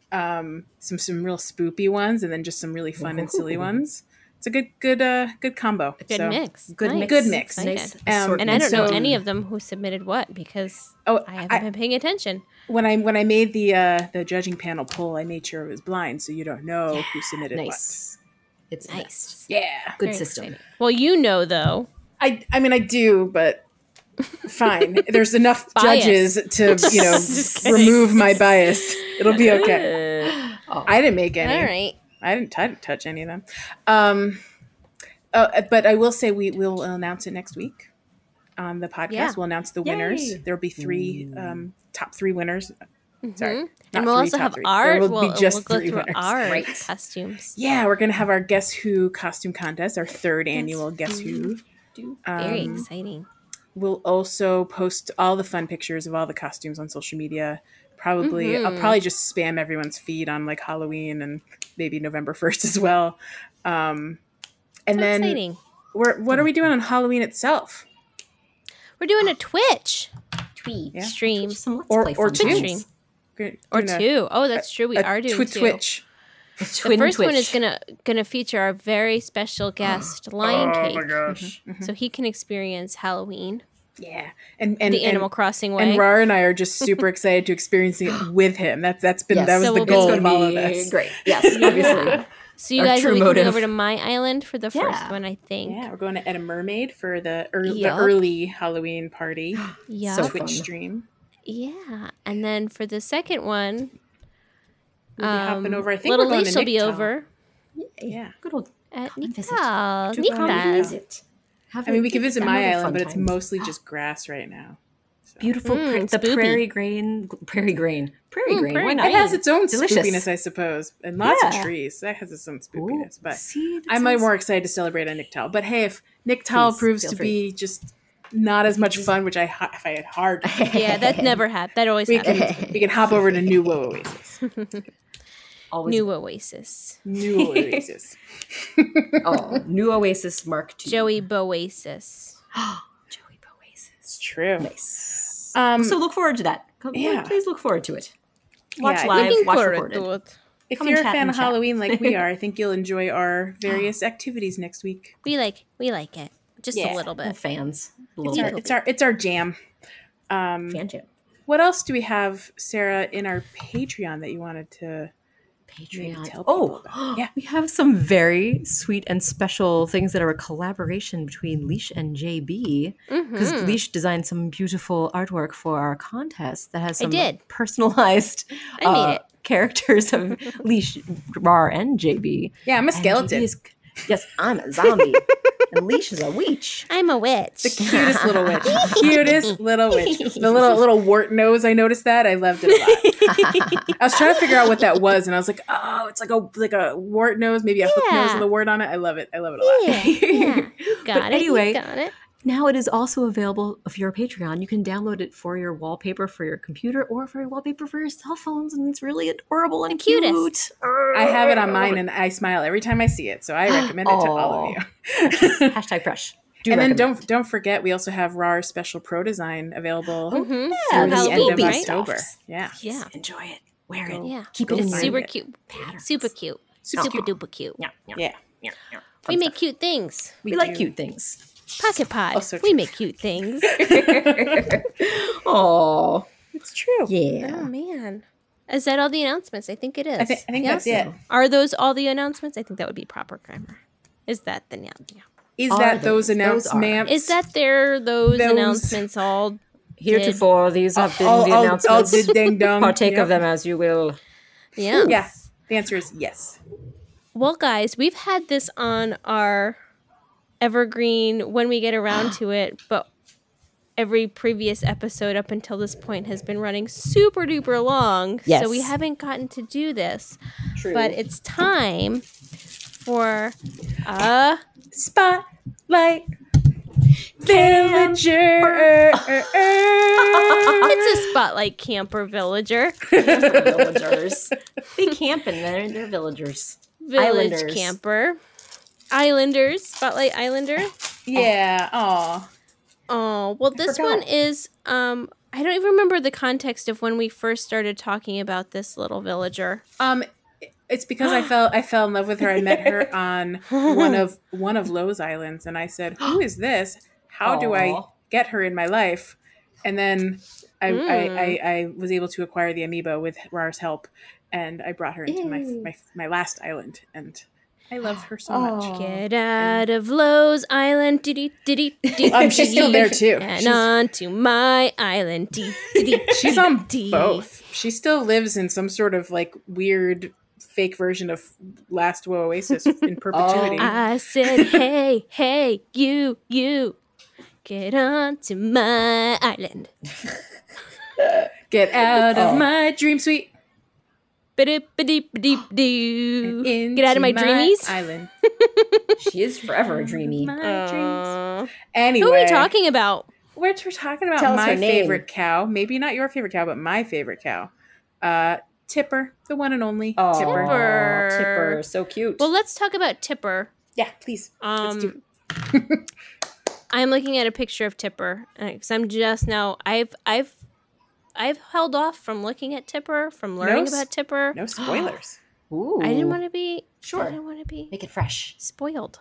Um, some some real spoopy ones, and then just some really fun and silly ones. It's a good good uh good combo. Good So- mix. Good Nice. mix. Good mix. Excited. Nice Um, assortment. And I don't know So- any of them who submitted what because Oh, I haven't I- been paying attention. When I when I made the uh, the judging panel poll, I made sure it was blind, so you don't know who submitted Nice. It's nice. Nice. what. Yeah, Good Very system. exciting. Well, you know though. I I mean I do, but fine. There's enough Bias. judges to you know Just kidding. remove my bias. It'll be okay. Oh. I didn't make any. All right. I didn't, I didn't touch any of them. Um, uh, but I will say we will announce it next week on the podcast. Yeah. We'll announce the winners. Yay. There will be three um, top three winners. Sorry, not And we'll three, also top have three. our There will we'll, be just we'll go three through winners. our Right. costumes. Yeah, we're gonna have our Guess Who costume contest, our third annual Guess Who. Very Um, exciting. We'll also post all the fun pictures of all the costumes on social media. Probably, Mm-hmm. I'll probably just spam everyone's feed on like Halloween and maybe November first as well. Um, and So then exciting. we're what are we doing on Halloween itself? We're doing a Twitch Tweet. Yeah. stream Some let's Or- play or fun two. games. stream We're or doing a- two. Oh, that's true. We a are doing twi- two. Twitch. The Twin first one Twitch. is gonna gonna feature our very special guest, Lion Cake, Oh gosh. so he can experience Halloween Yeah, and and the and, Animal Crossing way. and Rar and I are just super excited to experience it with him. That's that's been Yes. that was So the we'll goal be- of all of this. Great. Yes, obviously. so you our guys true will be motive. coming over to my island for the first Yeah. one, I think. Yeah, we're going to Ed a Mermaid for the, ear- Yup. the early Halloween party. Yeah. So Twitch fun. stream. Yeah, and then for the second one, We'll be hopping over. I think Little we're going Leash to will be Nicktown. over Yeah. Good old at Come and visit. Nicktown. to come Nicktown. visit. Have I mean, a- we can visit have my a island, fun but it's time. mostly just grass right now. So. beautiful. Mm, pra- the spoopy. prairie grain, prairie grain, prairie Mm, grain. prairie Why grain. not? It has its own Delicious. spoopiness, I suppose, and lots Yeah. of trees. That has its own Ooh, spoopiness. But see, that I'm like sounds- more excited to celebrate on Nicktown. But hey, if Nicktown Please, proves feel to free. be just not as much fun, which I ha- if I had hard, Yeah, that never happened. That always we happens. can we can hop over to New Oasis. Always New Oasis. New Oasis. oh, new Oasis Mark two. Joey Boasis. Joey Oasis. It's true. Nice. Um, so look forward to that. Come, yeah. Please look forward to it. Watch Yeah, live, Looking watch forward recorded. to it. if come you're a and chat fan and of chat. Halloween like we are, I think you'll enjoy our various activities next week. We like we like it. Just Yeah. a little We're bit. fans. A It's little our, bit. it's our it's our jam. Um, Fan jam. what else do we have, Sarah, in our Patreon that you wanted to maybe Patreon. tell people Oh, about? Yeah. we have some very sweet and special things that are a collaboration between Leash and J B. Because Mhm. Leash designed some beautiful artwork for our contest that has I some did. personalized I made uh, it. characters of Leash, Rar, and J B. Yeah, I'm a And J B skeleton. is- yes, I'm a zombie. And Leash is a witch. I'm a witch. The cutest little witch. Cutest little witch. The little little wart nose. I noticed that. I loved it a lot. I was trying to figure out what that was, and I was like, oh, it's like a like a wart nose, maybe a hook nose Yeah. with a wart on it. I love it. I love it a lot. Yeah, yeah. You got But it. anyway, you got it. Now it is also available if you're a Patreon. You can download it for your wallpaper for your computer or for your wallpaper for your cell phones, and it's really adorable and The cutest. cute. I have it on mine, and I smile every time I see it. So I recommend it to all of you. Hashtag brush. Do and then recommend. don't don't forget, we also have Rar Special Pro Design available Mhm. through Yeah, the Halloween, end of right? October. Yeah, Yeah. Enjoy it. Wear it. Yeah. Keep Go it in find your Super it. cute. patterns. Super cute. Super Super cute. duper cute. Yeah, yeah, Yeah. yeah, yeah. We Fun make stuff. cute things. We, We like do. cute things. Pocket Pod. Also we true. make cute things. Oh, it's true. yeah. Oh man. Is that all the announcements? I think it is. I think I think Yeah? that's it. Are those all the announcements? I think that would be proper grammar. Is that the yeah, yeah. Is Are that those- those those are. announcements? Is that there those, Those- announcements all Heretofore, these have been all, the all, all announcements. the ding dong? Partake Yep. of them as you will. yeah. Yeah. The answer is yes. Well, guys, we've had this on our evergreen when we get around to it, but every previous episode up until this point has been running super duper long. Yes. So we haven't gotten to do this. True. But it's time for uh Spotlight Villager. it's a spotlight camper villager. villagers. They camp in there. They're villagers. Village Islanders. camper. Islanders. Spotlight Islander. Yeah. Aw. Oh, well, this forgot. one is, um, I don't even remember the context of when we first started talking about this little villager. Um, it's because I fell I fell in love with her. I met her on one of one of Lowe's islands, and I said, "Who is this? How do I Aw. get her in my life?" And then I, Mm. I, I, I was able to acquire the amiibo with Rar's help, and I brought her into my, Yay. my my last island, and I love her so Aw. much. Get out of Lowe's Island. Diddy, diddy, diddy. Um, she's still there too. And She's- on to my island. Dee, diddy, She's on dee. both. She still lives in some sort of like weird fake version of Last Oasis in perpetuity. I said, hey, hey, you, you. Get on to my island. Get out of Oh. my dream suite. Ba-dip-ba-dip-ba-dip-doo. Into Get out of my dreamies. island. She is forever a dreamy. My dreams. Uh, Anyway, who are we talking about? We're, we're talking about Tell us my her name. favorite cow. Maybe not your favorite cow, but my favorite cow. Uh, Tipper, the one and only Oh, Tipper. Tipper. Tipper, so cute. Well, let's talk about Tipper. Yeah, please. Let's do Um, it. I'm looking at a picture of Tipper because I'm just now. I've I've I've held off from looking at Tipper, from learning s- about Tipper. No spoilers. Ooh. I didn't want to be. Sure. I didn't want to be Make it fresh. spoiled.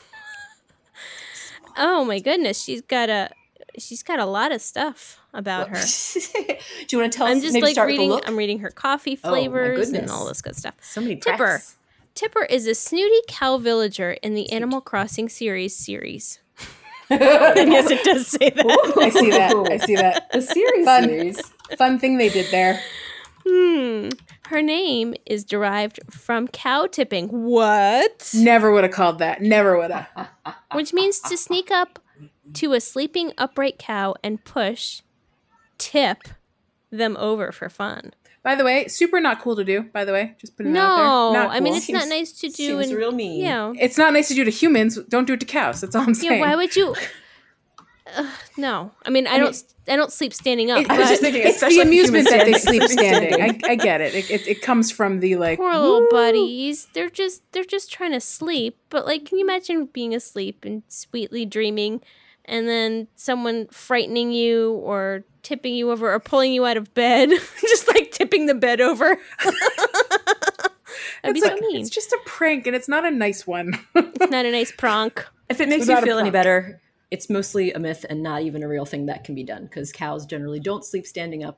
Oh my goodness, she's got a she's got a lot of stuff about her. Do you want to tell us? I'm just maybe like start with reading. the look? I'm reading her coffee Oh, my flavors and goodness. all this good stuff. So many Tipper. preps. Tipper is a snooty cow villager in the Animal Crossing series series. I Yes, it does say that. I see that. I see that. The series Fun. series. Fun thing they did there. Hmm. Her name is derived from cow tipping. What? Never would have called that. Never would have. Which means to sneak up to a sleeping upright cow and push, tip them over for fun. By the way, super not cool to do. By the way, just putting that out No, there. Not I mean cool. it's not nice to do. Seems in, real mean. You know, It's not nice to do to humans. Don't do it to cows. That's all I'm saying. yeah. Why would you? Uh, no, I mean I, I don't. mean- I don't sleep standing up. It- I was just but- thinking, It's especially the if amusement humans that they stand- sleep standing. standing. I, I get it. It, it. it comes from the like. Poor little woo. buddies. They're just they're just trying to sleep. But like, can you imagine being asleep and sweetly dreaming, and then someone frightening you or tipping you over or pulling you out of bed, just like tipping the bed over? That'd be It's so like, mean. it's just a prank, and it's not a nice one. It's not a nice prank. If it makes It's you not a feel any prank. better, it's mostly a myth and not even a real thing that can be done because cows generally don't sleep standing up.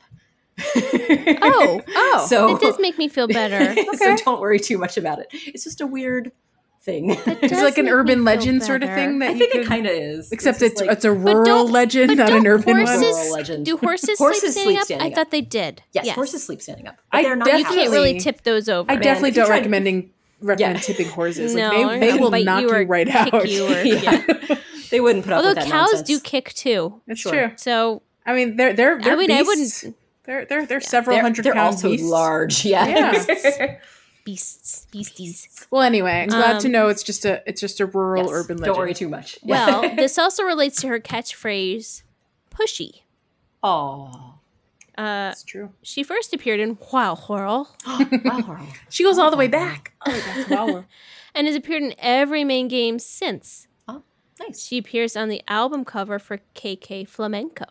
Oh, Oh, so it does make me feel better. so don't worry too much about it. It's just a weird thing. it's does like an make me urban feel legend sort of better. thing that I you think could, it kind of is. except just it's like- it's a But rural don't- legend, but not don't an urban horses, one. Rural legend. Do horses, Horses sleep sleep standing up? standing I up. thought they did. yes, horses sleep standing up. But I they're not You definitely- can't really tip those over. I definitely if you don't tried- recommending recommend Yeah. tipping horses. No, Like they're they, they gonna will bite knock you you, or right kick out. you or- yeah. They wouldn't put up Although with that cows nonsense. do kick too. It's Sure. true. So I mean, they're they're they're I mean, I beasts. wouldn't. They're they're they're several They're, hundred they're pound also beasts. large. Yeah. Yeah. Beasts, beasties. Well, anyway, I'm glad Um, to know it's just a it's just a rural Yes, urban legend. Don't worry too much. Well, this also relates to her catchphrase, "pushy." Oh. Uh, It's true. she first appeared in Wow Whirl Wow. She goes all the way back. All the way back to Wawa. and has appeared in every main game since. Oh, nice. She appears on the album cover for K K Flamenco.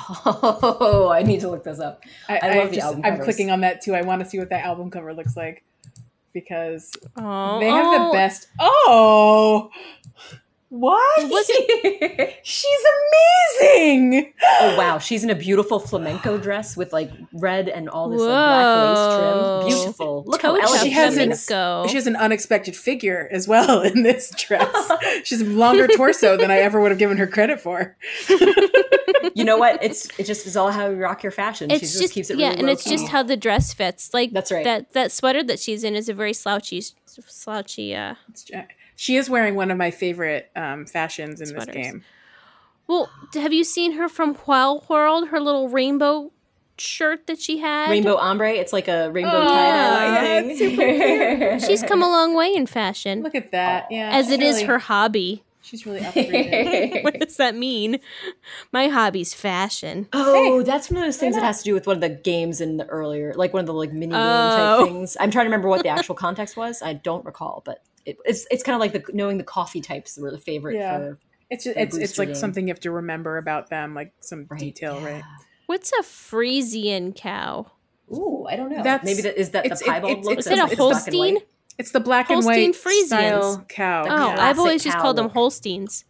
Oh, I need to look this up. I, I I love the just, album I'm covers. clicking on that too. I want to see what that album cover looks like because Oh, they have oh, the best. Oh, what? Was She's amazing. Oh wow, she's in a beautiful flamenco dress with like red and all this like, black lace Whoa. trim. Beautiful. Look Toe how elegant She has she an- is. Flamenco. She has an unexpected figure as well in this dress. She's a longer torso than I ever would have given her credit for. You know what? It's it just is all how you rock your fashion. It's she just, just keeps it yeah, really and it's low-key. just how the dress fits. Like That's right. That that sweater that she's in is a very slouchy, slouchy. Uh, She is wearing one of my favorite um, fashions in Sweaters. this game. well, have you seen her from Wild World? Her little rainbow shirt that she had. rainbow ombre. It's like a rainbow Oh, tie-dye yeah, thing. it's super She's come a long way in fashion, Look at that. Yeah. as she's it is really- her hobby. She's really upgraded. What does that mean? My hobby's fashion. Oh, that's one of those things that has to do with one of the games in the earlier, like one of the like mini game Oh. type things. I'm trying to remember what the actual context was. I don't recall, but it, it's it's kind of like the knowing the coffee types were the favorite Yeah. for It's just, A it's it's booster like game. something you have to remember about them, like some right, detail, yeah. right? What's a Frisian cow? Ooh, I don't know. That's- Maybe that is that the it's- it- piebald it's- look. it's- Is it a that's black and white? Holstein? It's the black Holstein and white Friesians. style cow. Oh, yeah. I've classic always just cow called them look. Holsteins.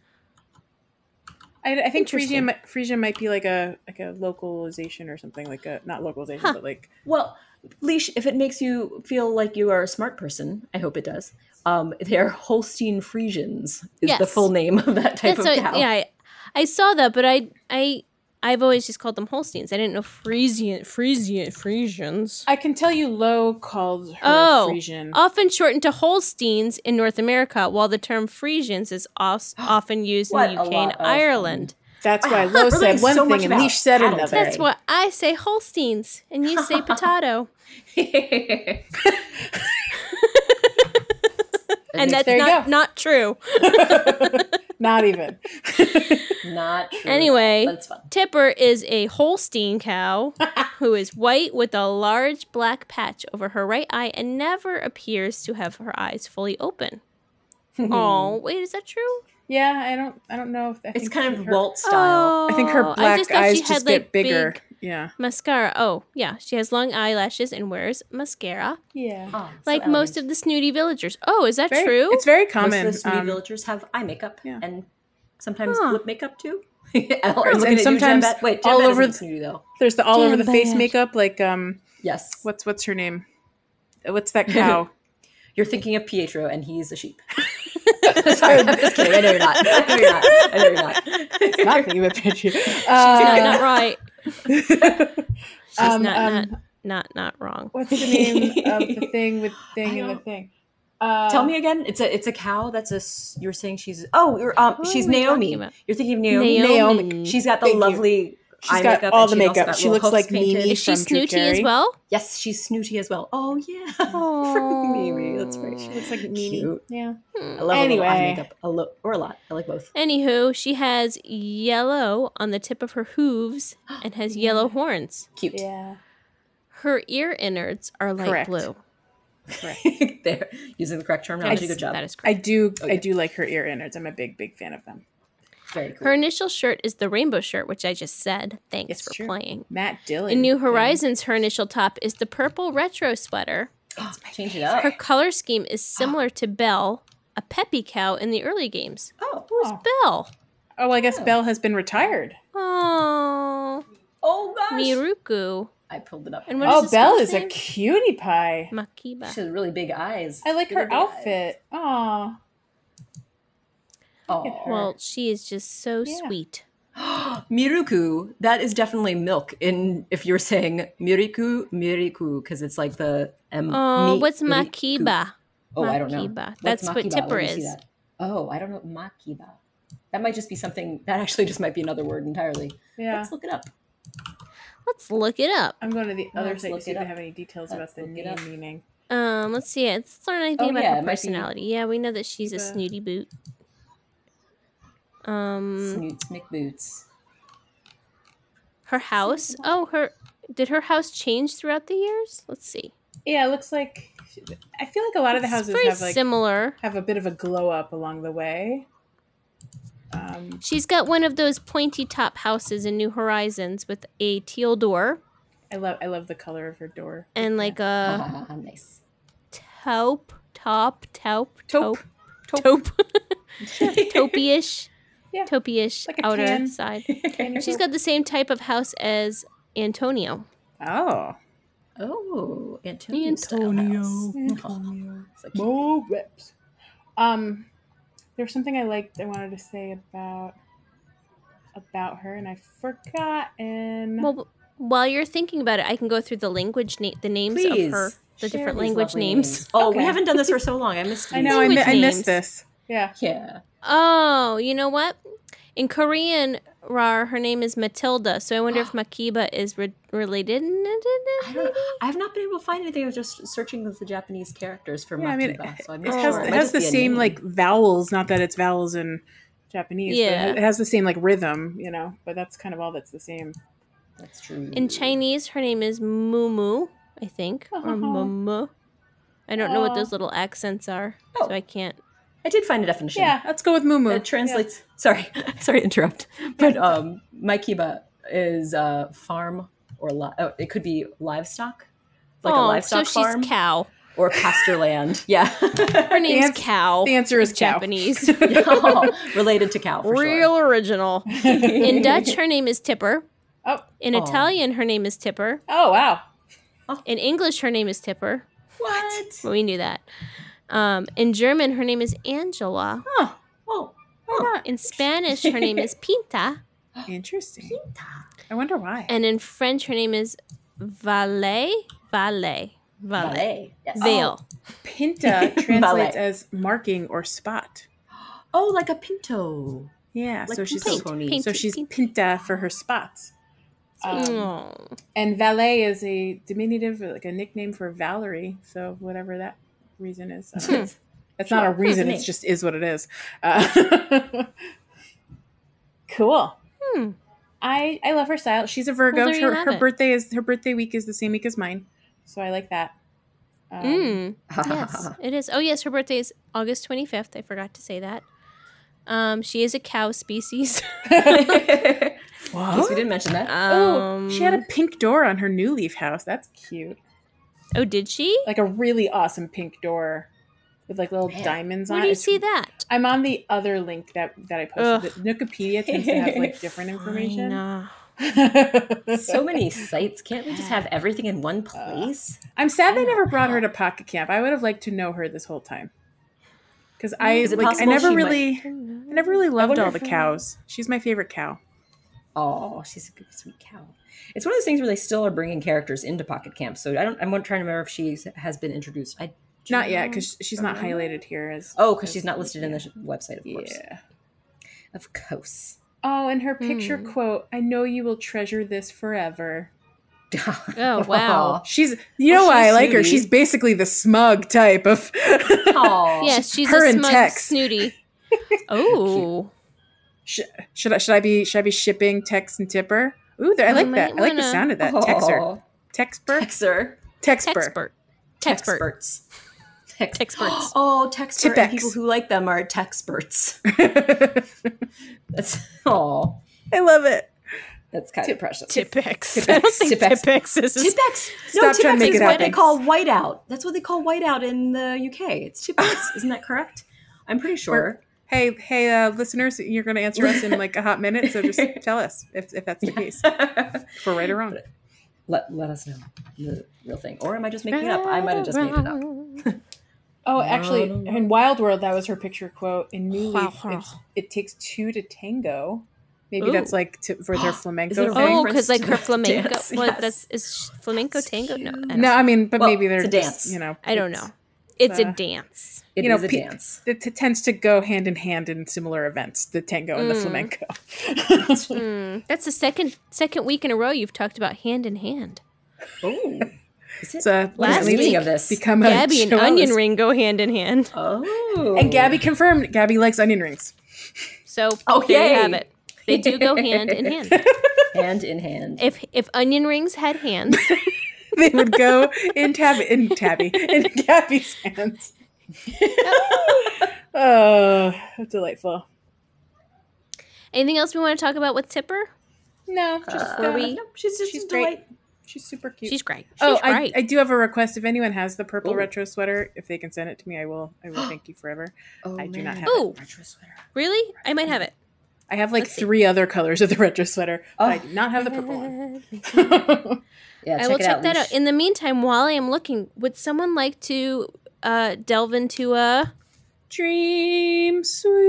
I, I think Interesting. Frisian, mi- Frisian might be like a like a localization or something, like a not localization, Huh. but like Well, Leash, if it makes you feel like you are a smart person, I hope it does. Um, they're Holstein Friesians is the Yes. full name of that type That's of what, cow. yeah, I, I saw that, but I I I've always just called them Holsteins. I didn't know Frisian Frisian Frisians. I can tell you, Lowe called her Oh, Frisian. often shortened to Holsteins in North America, while the term Frisians is os- often used in What the a U K lot and of Ireland. That's why Wow, Lowe we're said learning one so thing much and about Leash said cattle another. today. That's what I say Holsteins, and you say potato. And that's There you not, go. not true. Not even. not true. Anyway, But it's fun. Tipper is a Holstein cow who is white with a large black patch over her right eye and never appears to have her eyes fully open. Oh, wait, is that true? Yeah, I don't. I don't know if I It's think kind she- of her- Walt style. I think her Oh, I black just thought eyes she had, just like, get bigger big- Yeah. Mascara. Oh, yeah. She has long eyelashes and wears mascara. Yeah. Oh, so Like most elegant. of the snooty villagers. Oh, is that Very, true? It's very Most common. of the snooty um, villagers have eye makeup yeah. and sometimes Huh. lip makeup too. I'm And looking at you, sometimes Janbat. Wait, all Janbat over isn't the- snooty though. There's the all over the face Damn bad. makeup. Like um, Yes. what's what's her name? What's that cow? You're thinking of Pietro and he's a sheep. Sorry, I'm just kidding. I know you're not. I know you're not. I know you're not. It's not thinking of Pietro. She's Uh, not, not right. She's um, not, um, not not not wrong. What's the name of the thing with thing I and the don't- thing? Uh, Tell me again. It's a it's a cow. That's a. s- You're saying she's. Oh, you're um. Who are she's we talking Naomi. about? You're thinking of Naomi. Naomi. She's got the Thank you. lovely. She's eye got makeup all and the she's also makeup. got She little looks like hoofs painted. Mimi. Is she from Drew snooty as Carey. well? Yes, she's snooty as well. Oh yeah, Aw. from Mimi. That's right. She looks like Mimi. Cute. Yeah. I love a little eye Anyway. makeup. A lo- or a lot. I like both. Anywho, she has yellow on the tip of her hooves and has yellow horns. Cute. Yeah. Her ear innards are light Correct. blue. There, using the correct terminology. Yes, Good job. That is I correct. do. Oh, I yeah. do like her ear innards. I'm a big, big fan of them. Very cool. Her initial shirt is the rainbow shirt, which I just said. Thanks It's for true. playing. Matt Dillon. In New thing. Horizons, her initial top is the purple retro sweater. Change it up. Her color scheme is similar to Belle, a peppy cow in the early games. Oh, Who's Oh. Belle? Oh, I guess Oh. Belle has been retired. Oh, oh gosh. Miruku. I pulled it up. And what is Oh, this Belle girl's is a name? cutie pie. Makiba. She has really big eyes. I like Really her big eyes. outfit. Oh, Oh. at her. Well, she is just so Yeah. sweet. Miruku, that is definitely milk. In if you're saying Miriku, Miriku, because it's like the M. Oh, mi- what's riku. Makiba? Oh, I don't know. Makiba. What's That's what Makiba? Tipper Let me see is. that. Oh, I don't know. Makiba. That might just be something. That actually just might be another word entirely. yeah. Let's look it up. Let's look it up. I'm going to the other Let's site to look see it if they up. have any details Let's about the look it name up. meaning. Um, let's see. Let's learn anything Oh, about yeah, her it might be- personality. Yeah, we know that she's a The- snooty boot. Um, Snoots McBoots. her house. Oh, her. Did her house change throughout the years? Let's see. Yeah, it looks like. I feel like a lot of the It's houses very have like similar. have a bit of a glow up along the way. Um, She's got one of those pointy top houses in New Horizons with a teal door I love I love the color of her door and Yeah. like a nice. taupe, top, taupe, Taupe. taupe, taupe, taupey-ish, Yeah. taupey-ish Like a outer tan. side. Kind of She's a- got the same type of house as Antonio. oh Oh, Antonio. Antonio. Antonio. So cute. Mo Reps. Um, there's something I liked. I wanted to say about about her, and I've forgotten. Well, while you're thinking about it, I can go through the language, na- the names Please. of her, the Share different these language lovely names. Oh, Okay. we haven't done this for so long. I missed. I know I, mi- Language I missed names. this. Yeah. Yeah. Oh, you know what? In Korean, Rar, her name is Matilda, so I wonder if Makiba is re- related. I don't. I have not been able to find anything. I was just searching the Japanese characters for Yeah, I mean, Makiba, so I'm it not has, sure. it might has just the be a same name. like vowels. Not that it's vowels in Japanese. But it Yeah. has, it has the same like rhythm, you know. But that's kind of all that's the same. That's true. In Chinese, her name is Mumu, I think, or Oh. Mumu. I don't know what Oh. those little accents are, Oh. so I can't. I did find a definition. Yeah, let's go with Mumu. It translates. Sorry, sorry to interrupt. But um, Maikiba is uh, farm or li- oh, it could be livestock, like a oh, livestock so farm she's cow. or pasture land. Yeah, Her name's ans- Cow. The answer is cow. Japanese. Oh, related to cow for Real sure. original. In Dutch, her name is Tipper. Oh, In Aw. Italian, her name is Tipper. oh wow. In English, her name is Tipper. What? Well, we knew that. Um, in German, her name is Angela. Huh. Oh, Why not? In Spanish, her name is Pinta. Interesting. I wonder why. And in French, her name is Valet. Valet. Valet. ballet. Yes. Veil. Pinta translates Ballet. as marking or spot. Oh, like a pinto. Yeah, Like so she's pinto pony. Pink. so she's Pink. Pinta for her spots. Um, Oh. and valet is a diminutive, like a nickname for Valerie. So whatever that reason is, I don't know. That's not a Sure. reason. It's a It's name. just is what it is. Uh, cool. Hmm. I I love her style. She's a Virgo. Well, there you her have her it. birthday is her birthday week is the same week as mine, so I like that. Um, Mm. Yes, it is. Oh, yes, her birthday is August twenty-fifth. I forgot to say that. Um, she is a cow species. In case we didn't mention that. Oh, she had a Um, pink door on her new leaf house. That's cute. Oh, did she? Like a really awesome pink door with like little Man. diamonds on Where it. do you It's- see that? I'm on the other link that that I posted. The Wikipedia tends to have like different information. Fine, So many sites. Can't we just have everything in one place? I'm sad they I never know. brought her to Pocket Camp. I would have liked to know her this whole time. Because I Is it like I possible never she might- really I never really loved wonder all the if- cows. She's my favorite cow. Oh, she's a good, sweet cow. It's one of those things where they still are bringing characters into Pocket Camp. So I don't. I'm trying to remember if she has been introduced. I Not yet, because she's not don't know. highlighted here as Oh, because as- she's not listed in the sh- website, of course. Yeah. Of course. Oh, and her picture Hmm. quote, I know you will treasure this forever. Oh, wow. She's you know Well, why I she's like her. snooty. She's basically the smug type of Aw. Yes, she's her a and smug Tex. snooty. Oh, Sh- should I should I be should I be shipping Tex and Tipper? Ooh, there- I You like might that. I like the wanna- sound of that. Texer. Aw. Texper? Texer. Texper. Texpert. Texpert. Texperts. Tex- Texperts. Oh, Texpert. Tipex. And people who like them are Texperts. That's oh, I love it. that's kind Tip- of precious. Tipex. Tipex. I don't think Tipex. Tipex is. Tipex. Stop No, trying to make Tipex is it what they happen. call whiteout. That's what they call whiteout in the U K. It's Tipex. Isn't that correct? I'm pretty sure. Hey, hey, uh, listeners, you're going to answer us in like a hot minute, so just tell us if, if that's the case. If we're right or wrong. let, let us know the real thing. Or am I just making it up? I might have just made it up. Oh, actually, No, no, no. in Wild World, that was her picture quote. In New Wow. Leaf, it's, it takes two to tango. Maybe Ooh. that's like to, for their flamenco Is it a thing. Oh, reference because like to her the flamenco. dance? Well, Yes. that's is flamenco tango. No, I don't, No, I mean, but Well, maybe they're it's a just, dance. you know, I don't it's- know. It's a uh, dance. It You know, is a pe- dance. It t- tends to go hand in hand in similar events, the tango and the Mm. flamenco. Mm, that's the second second week in a row you've talked about hand in hand. Oh. Is it? So uh, What is Last the meaning week, of this? become a Gabby and show. onion ring go hand in hand. Oh. And Gabby confirmed. Gabby likes onion rings. So Oh, there yay. you have it. They do go hand in hand. Hand in hand. If if onion rings had hands, They would go in Tabby, in Tabby, in Gabby's hands. Oh, delightful. anything else we want to talk about with Tipper? No, just Uh, Before we- no, she's just she's a great. delight. She's super cute. She's great. She's oh, I, great. I do have a request. If anyone has the purple Ooh. retro sweater, if they can send it to me, I will. I will thank you forever. Oh, I do not man. have Ooh. Retro sweater. Really? I might have it. I have like Let's see. three other colors of the retro sweater, but I Oh. do not have the purple one. Yeah, I check will it check out. that We out. sh- In the meantime, while I am looking, would someone like to uh, delve into a? Dream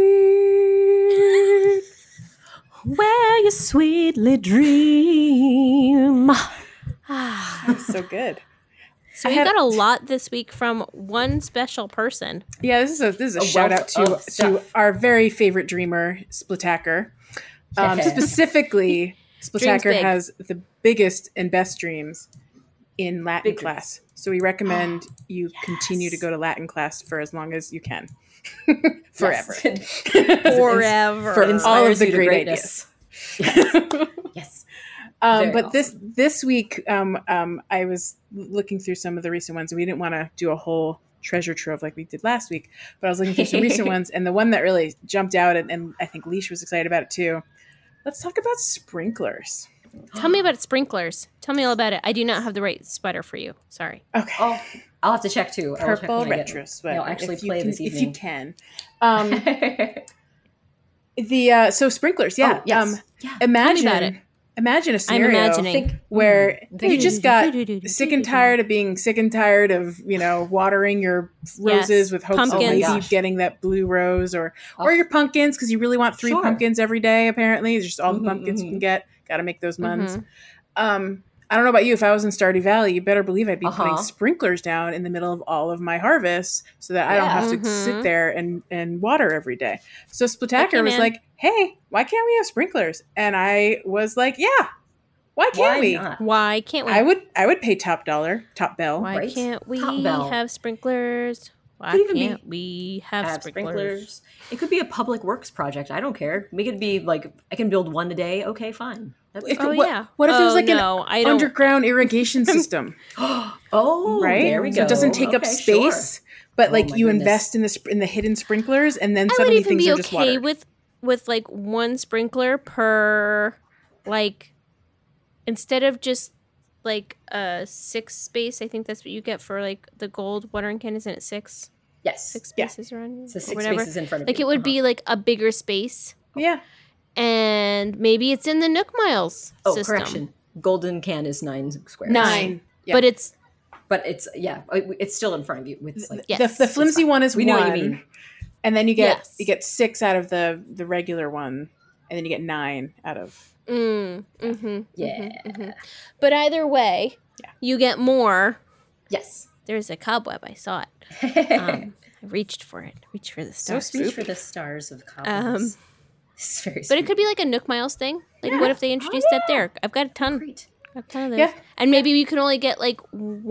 sweet. Where you sweetly dream. That's so good. So I we had- got a lot this week from one special person. Yeah, this is a this is a, A shout wealth out to of to stuff. our very favorite dreamer, Splitacker. Um, Yeah. specifically, Splitacker big. has the biggest and best dreams in Latin Big dreams. class. So we recommend you continue to Yes. go to Latin class for as long as you can, forever. Yes. Forever. For It all of inspires the you to great greatness. ideas. Yes. Um, Very but this this week, um, um, I was looking through some of the recent ones, and we didn't want to do a whole treasure trove like we did last week. But I was looking through some recent ones, and the one that really jumped out, and, and I think Leash was excited about it too. Let's talk about sprinklers. Tell me about sprinklers. Tell me all about it. I do not have the right sweater for you. Sorry. Okay, Oh, I'll have to check too. I will check purple when I get- retro sweater. I'll actually if you play can, this if you evening. can. Um, the uh, so sprinklers, yeah. Oh, yes. Um, Yeah. imagine about it. imagine a I'm scenario. imagining. Think where Mm. you just got sick and tired of being sick and tired of, you know, watering your roses Yes. with hopes Pumpkins. of maybe Oh my gosh. getting that blue rose, or or Oh. your pumpkins, because you really want three Sure. pumpkins every day. Apparently, it's just all the Mhm, pumpkins you mhm. can get. Got to make those muns. Mhm. Um, I don't know about you. If I was in Stardew Valley, you better believe I'd be Uh-huh. putting sprinklers down in the middle of all of my harvests so that I don't Yeah. have to Mhm. sit there and and water every day. So Splitacker Okay, was man. like, "Hey, why can't we have sprinklers?" And I was like, "Yeah, why can't Why we?" not? Why can't we? I would I would pay top dollar, top bell. Why Right? can't we Top bell. have sprinklers? Why Could even be- can't we have, Have sprinklers? sprinklers. It could be a public works project. I don't care. Make it be like I can build one a day. Okay, fine. That's It Oh could- what, yeah. what if it was Oh, like no, I an don't. underground irrigation system, oh, right? There we so go. it doesn't take up Okay, sure. space, but Oh like my you goodness. invest in the sp- in the hidden sprinklers, and then I would suddenly even things be are just okay watered. with with like one sprinkler per like instead of just like a six space, I think that's what you get for like the gold watering can. Isn't it six? Yes. Six Yeah. spaces around you, So or six whatever. spaces in front of Like you. it would Uh-huh. be like a bigger space, Yeah. and maybe it's in the Nook Miles Oh, system. correction. Golden can is nine squares. Nine. Yeah. But it's But it's, yeah, it- it's still in front of you. It's like, Yes. the, the flimsy one is We know one, what you mean. and then you get Yes. you get six out of the the regular one, and then you get nine out of. mm, mm-hmm, Yeah. mm-hmm. But either way, Yeah. you get more. Yes. There's a cobweb. I saw it. Um, I reached for it. Reached for the So stars. Reach for the stars of cobwebs. Um, It's very But it could be like a Nook Miles thing. Like, Yeah. what if they introduced Oh, that there? I've got a ton. great. I've got a ton of those. Yeah. And maybe you can only get like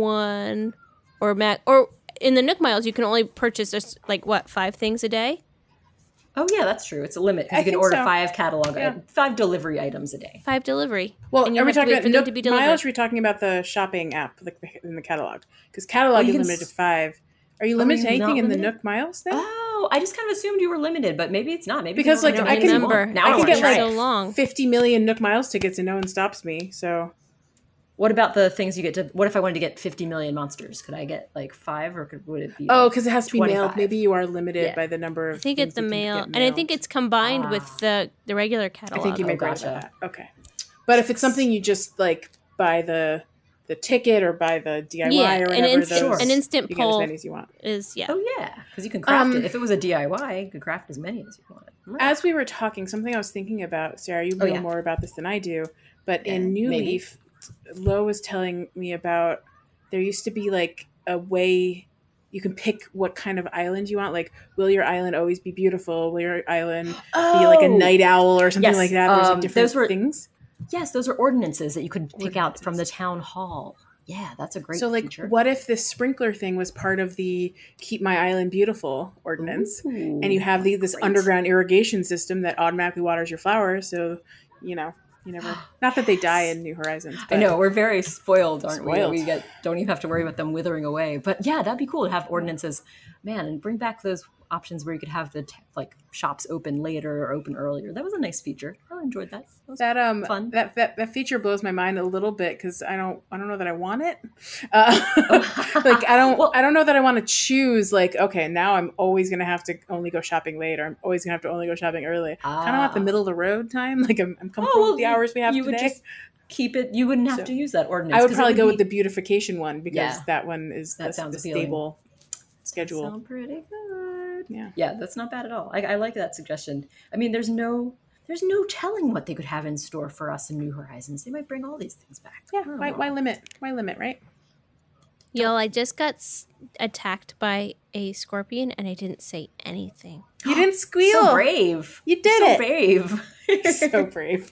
one or ma- or in the Nook Miles you can only purchase just like what five things a day. Oh, yeah, that's true. It's a limit. 'Cause I you can think order so. five catalog, Yeah. uh, five delivery items a day. Five delivery. Well, And you are we have to talking wait about for them Nook to be delivered. Miles? Or are we talking about the shopping app, like the, in the catalog? Because catalog Well, you is can limited s- to five. Are you Oh, limited to you're not anything in the limited? Nook Miles thing? Oh, I just kind of assumed you were limited, but maybe it's not. Maybe Because, you like, don't I have can- any more. remember. Now I I, can want get to try like so it. long. fifty million Nook Miles tickets, and no one stops me. So What about the things you get to? What if I wanted to get fifty million monsters? Could I get like five, or could, would it be? oh, like, because it has to be mailed. twenty-five? Maybe you are limited Yeah. by the number of. I think things it's the you can mail, get and I think mailed. it's combined Ah. with the the regular I catalog. think you may Oh, be right gotcha. about that. Okay, but if it's something you just like buy the the ticket or buy the D I Y Yeah, or an whatever, instant- those, an instant you get as poll. many as you want. is yeah. Oh yeah, because you can craft Um, it. If it was a D I Y, you could craft as many as you wanted. As we were talking, something I was thinking about, Sarah, you Oh, know yeah. more about this than I do, but Yeah, in New maybe. Leaf, Lo was telling me about there used to be like a way you can pick what kind of island you want. Like, will your island always be beautiful? Will your island be like a night owl or something Yes, like that? There's like um, different those were- things. Yes, those are ordinances that you could pick out from the Ordinances. town hall. Yeah, that's a great So, like, feature. what if this sprinkler thing was part of the Keep My Island Beautiful ordinance? Ooh, And you have the, this great. underground irrigation system that automatically waters your flowers. So, you know, you never, not that they die in New Horizons. I but- know we're very spoiled, aren't Spoiled. we? We get don't even have to worry about them withering away. But yeah, that'd be cool to have ordinances, man, and bring back those options where you could have the t- like shops open later or open earlier. That was a nice feature. I enjoyed that. That was That um fun. that, that that feature blows my mind a little bit because I don't I don't know that I want it. Uh, like I don't Well- I don't know that I want to choose like okay now I'm always gonna have to only go shopping late or I'm always gonna have to only go shopping early. kind of want the Ah. middle of the road time. Like I'm, I'm comfortable Oh, well, with the hours we have you today. would just keep it. You wouldn't have So, to use that ordinance. I would 'cause it probably go be- with the beautification one because Yeah. that one is That the, sounds the appealing. stable schedule. Sound pretty good. Yeah. Yeah, that's not bad at all. I, I like that suggestion. I mean, there's no there's no telling what they could have in store for us in New Horizons. They might bring all these things back. Yeah, I don't why, know. why limit? Why limit, right? Y'all, I just got s- attacked by a scorpion and I didn't say anything. You didn't squeal. So brave. You did so it. brave. So brave.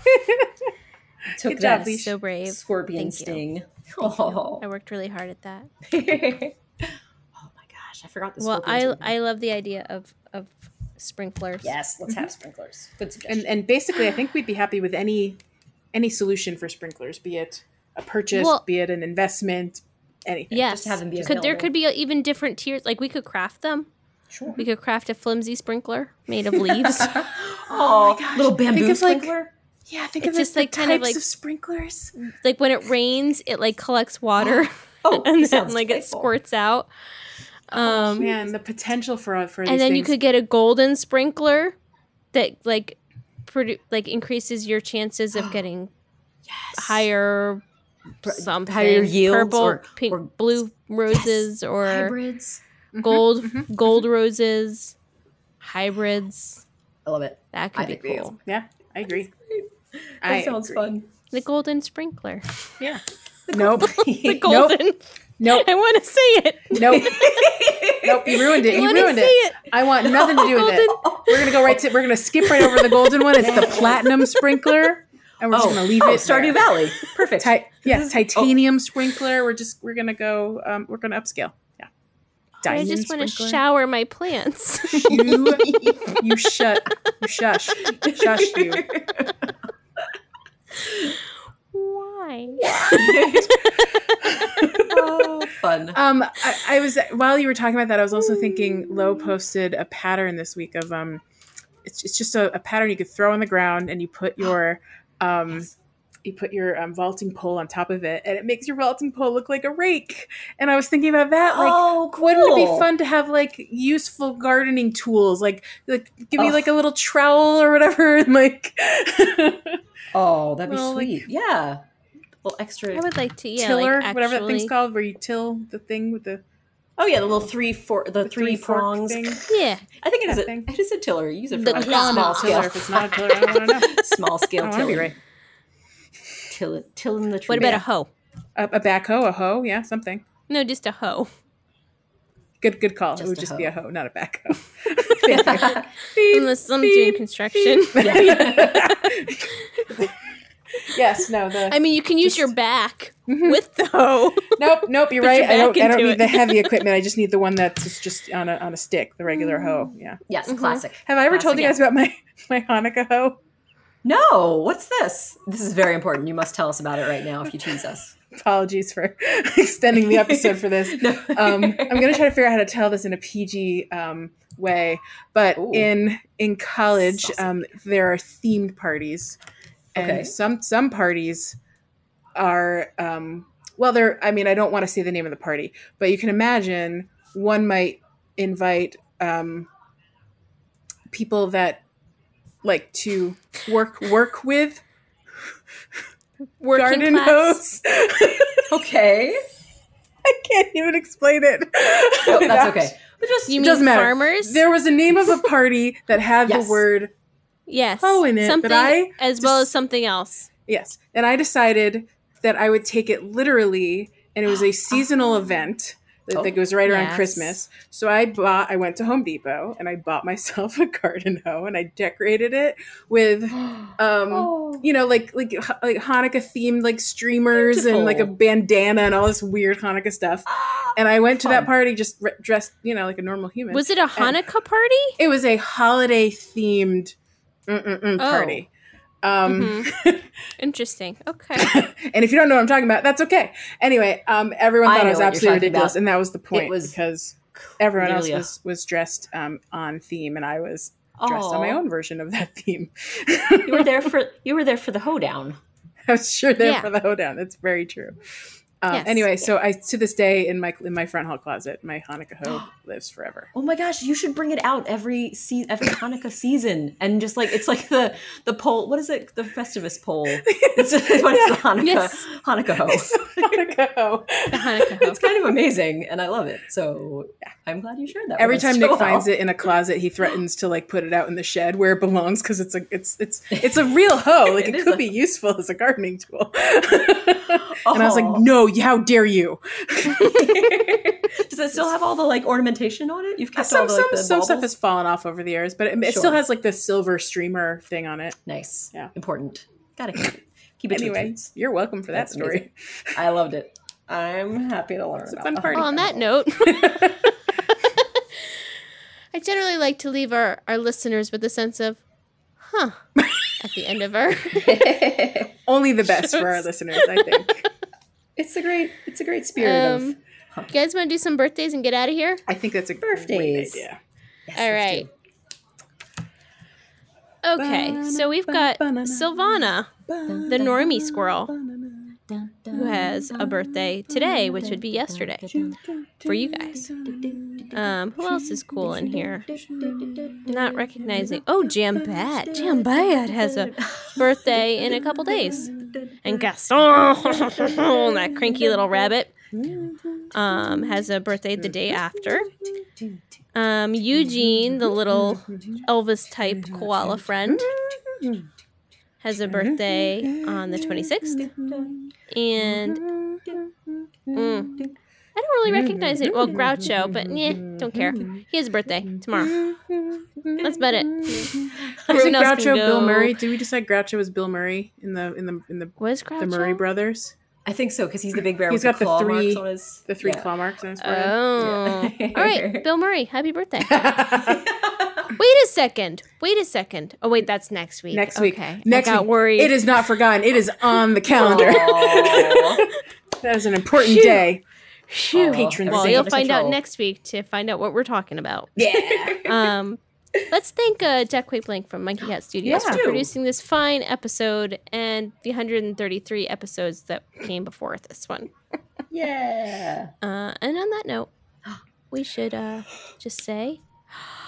Took Good job, that Leash. So brave. scorpion Thank you. sting. Thank you. Oh. I worked really hard at that. oh my gosh, I forgot the Well, scorpion I sting. I love the idea of of sprinklers. Yes, let's have sprinklers. Good suggestion. and and basically, I think we'd be happy with any any solution for sprinklers, be it a purchase, Well- be it an investment, anything. Yes. Just have them be could there available. could be even different tiers? Like we could craft them. Sure. We could craft a flimsy sprinkler made of leaves. Oh, little bamboo Think of, like, sprinkler. Yeah, think It's of just, the like, kind of types like- of sprinklers. Like when it rains, it like collects water Oh, and then sounds like it delightful. squirts out. Um, Man, the potential for for these and then things. you could get a golden sprinkler that like produ- like increases your chances of getting higher something, higher yields purple, or- pink, or- blue roses, or hybrids. gold gold roses, hybrids. I love it. That could I be think we- cool. Yeah, I agree. That I sounds agree. fun. The golden sprinkler. Yeah. Nope. The nope. golden. Nope. I want to say it. Nope. Nope. You ruined it. I You wanna ruined say it. it. I want nothing to do with it. We're gonna go right to. We're gonna skip right over the golden one. It's the platinum sprinkler, and we're just gonna leave oh, it. Stardew there. Valley. Perfect. Ti- yeah, This is- titanium sprinkler. We're just we're gonna go. Um, we're gonna upscale. Yeah. I Diamond just want to sprinkler. shower my plants. You, you shut. You shush. Shush you. Why? oh, fun. Um, I, I was while you were talking about that, I was also thinking. Lo posted a pattern this week of um, it's it's just a, a pattern you could throw on the ground and you put your Um, Yes. you put your um, vaulting pole on top of it, and it makes your vaulting pole look like a rake. And I was thinking about that. Like, Oh, wouldn't it be cool. fun to have like useful gardening tools? Like, like give me Ugh. like a little trowel or whatever. And like, Oh, that'd be Well, like- sweet. Yeah. Well, extra. I would like to, yeah, tiller, like whatever that thing's actually- called, where you till the thing with the, Oh yeah, the little three four the, the three, fork prongs. thing. Yeah, I think it is That a thing. it is a tiller. You use it for The like claw. small It's a tiller. scale. If it's not a tiller, I don't want to know. Small I scale don't want to be tilling. right. Till tilling the tree. what about Yeah. a hoe? A, a backhoe, a hoe, yeah, something. No, just a hoe. Good, good call. Just it would a just be a hoe. hoe, not a backhoe. Thank you. Beep, Unless someone's doing beep, construction. Yes, no, the I mean, you can use Just- your back with the hoe. nope, nope. You're Put right. your I don't. back I don't into need it. the heavy equipment. I just need the one that's just, just on a on a stick, the regular hoe. Yeah. Yes, Mhm. classic. Have I ever told Classic, you guys about my my Hanukkah hoe? No, what's this? This is very important. You must tell us about it right now if you tease us. Apologies for extending the episode for this. No. Um, I'm gonna try to figure out how to tell this in a P G um, way. But Ooh. in in college, Saucy. um, there are themed parties, and Okay. some some parties are um, well, they're. I mean, I don't want to say the name of the party, but you can imagine one might invite um, people that like to work work with Working garden class. hose. Okay. I can't even explain it. Oh, that's okay. But just You It mean doesn't matter. farmers? There was a name of a party that had Yes. the word yes. hoe in it, but Something I as well just- as something else. yes, and I decided that I would take it literally, and it was a seasonal event that, that Oh, goes right around yes. Christmas. So I bought, I went to Home Depot and I bought myself a garden hoe, and I decorated it with, um, Oh. you know, like like like Hanukkah themed like streamers Beautiful. and like a bandana and all this weird Hanukkah stuff. And I went to that Fun. party just re- dressed, you know, like a normal human. Was it a Hanukkah party? It was a holiday themed mm-mm-mm Oh. party. Um, Interesting. Okay. and if you don't know what I'm talking about, that's okay. Anyway, um, everyone I thought know it was what you're absolutely talking ridiculous, about. and that was the point It was because everyone else clearly a- was was dressed um, on theme, and I was dressed on my Aw. own version of that theme. You were there for you were there for the hoedown. I was sure there Yeah. for the hoedown. That's very true. Um, Yes. Anyway, so I to this day in my in my front hall closet, my Hanukkah hoe lives forever. Oh my gosh, you should bring it out every se- every Hanukkah season and just like it's like the the pole. What is it? The Festivus pole. It's, it's the Hanukkah Yes. Hanukkah hoe. Hanukkah hoe. The Hanukkah hoe. It's kind of amazing, and I love it. So I'm glad you shared that. Every with us, time Nick Joelle. finds it in a closet, he threatens to like put it out in the shed where it belongs because it's a it's it's it's a real hoe. Like It it, is could a- be useful as a gardening tool. And I was Aw. like, no, how dare you? Does it still have all the like ornamentation on it? You've kept Some all the, like, some the some stuff baubles? has fallen off over the years, but it, it Sure. still has like the silver streamer thing on it. Nice. Yeah. Important. Gotta keep it. Keep it to Anyway, roots. you're welcome for that That's story. amazing. I loved it. I'm happy to learn It's a about fun the party. Well, on that note, I generally like to leave our, our listeners with a sense of, huh, at the end of our. Only the best for our listeners, I think. It's a great it's a great spirit Um, of You guys want to do some birthdays and get out of here? I think that's a Birthdays. great idea. Yes, All let's right. do. Okay, so we've got Silvana, the normie squirrel, who has a birthday today, which would be yesterday for you guys. Um, who else is cool in here? Not recognizing. Oh, Jambad. Jambad has a birthday in a couple days. And Gaston, that cranky little rabbit, um, has a birthday the day after. Um, Eugene, the little Elvis-type koala friend, has a birthday on the twenty-sixth. And mm, I don't really recognize it. Well, Groucho, but yeah, don't care. He has a birthday tomorrow. That's about it. Isn't Everyone else Groucho can Bill go- Murray? Did we decide Groucho was Bill Murray in the in the in the Was Groucho? the Murray brothers? I think so because he's the big bear He's with got the the claw three- marks on his The three yeah. claw marks on his forehead. Oh. Yeah. All right, Bill Murray, happy birthday. Wait a second. Wait a second. Oh, wait, that's next week. Next week. Okay. Next I got week. worried. It is not forgotten. It is on the calendar. Aw. That is an important Phew. day. Phew. Oh, Patron Well, saint. you'll under find out control. next week to find out what we're talking about. Yeah. Um, let's thank uh, Jack Quaitblank from Monkey Cat Studios Yeah. for producing this fine episode and the one hundred thirty-three episodes that came before this one. Yeah. Uh, and on that note, we should uh, just say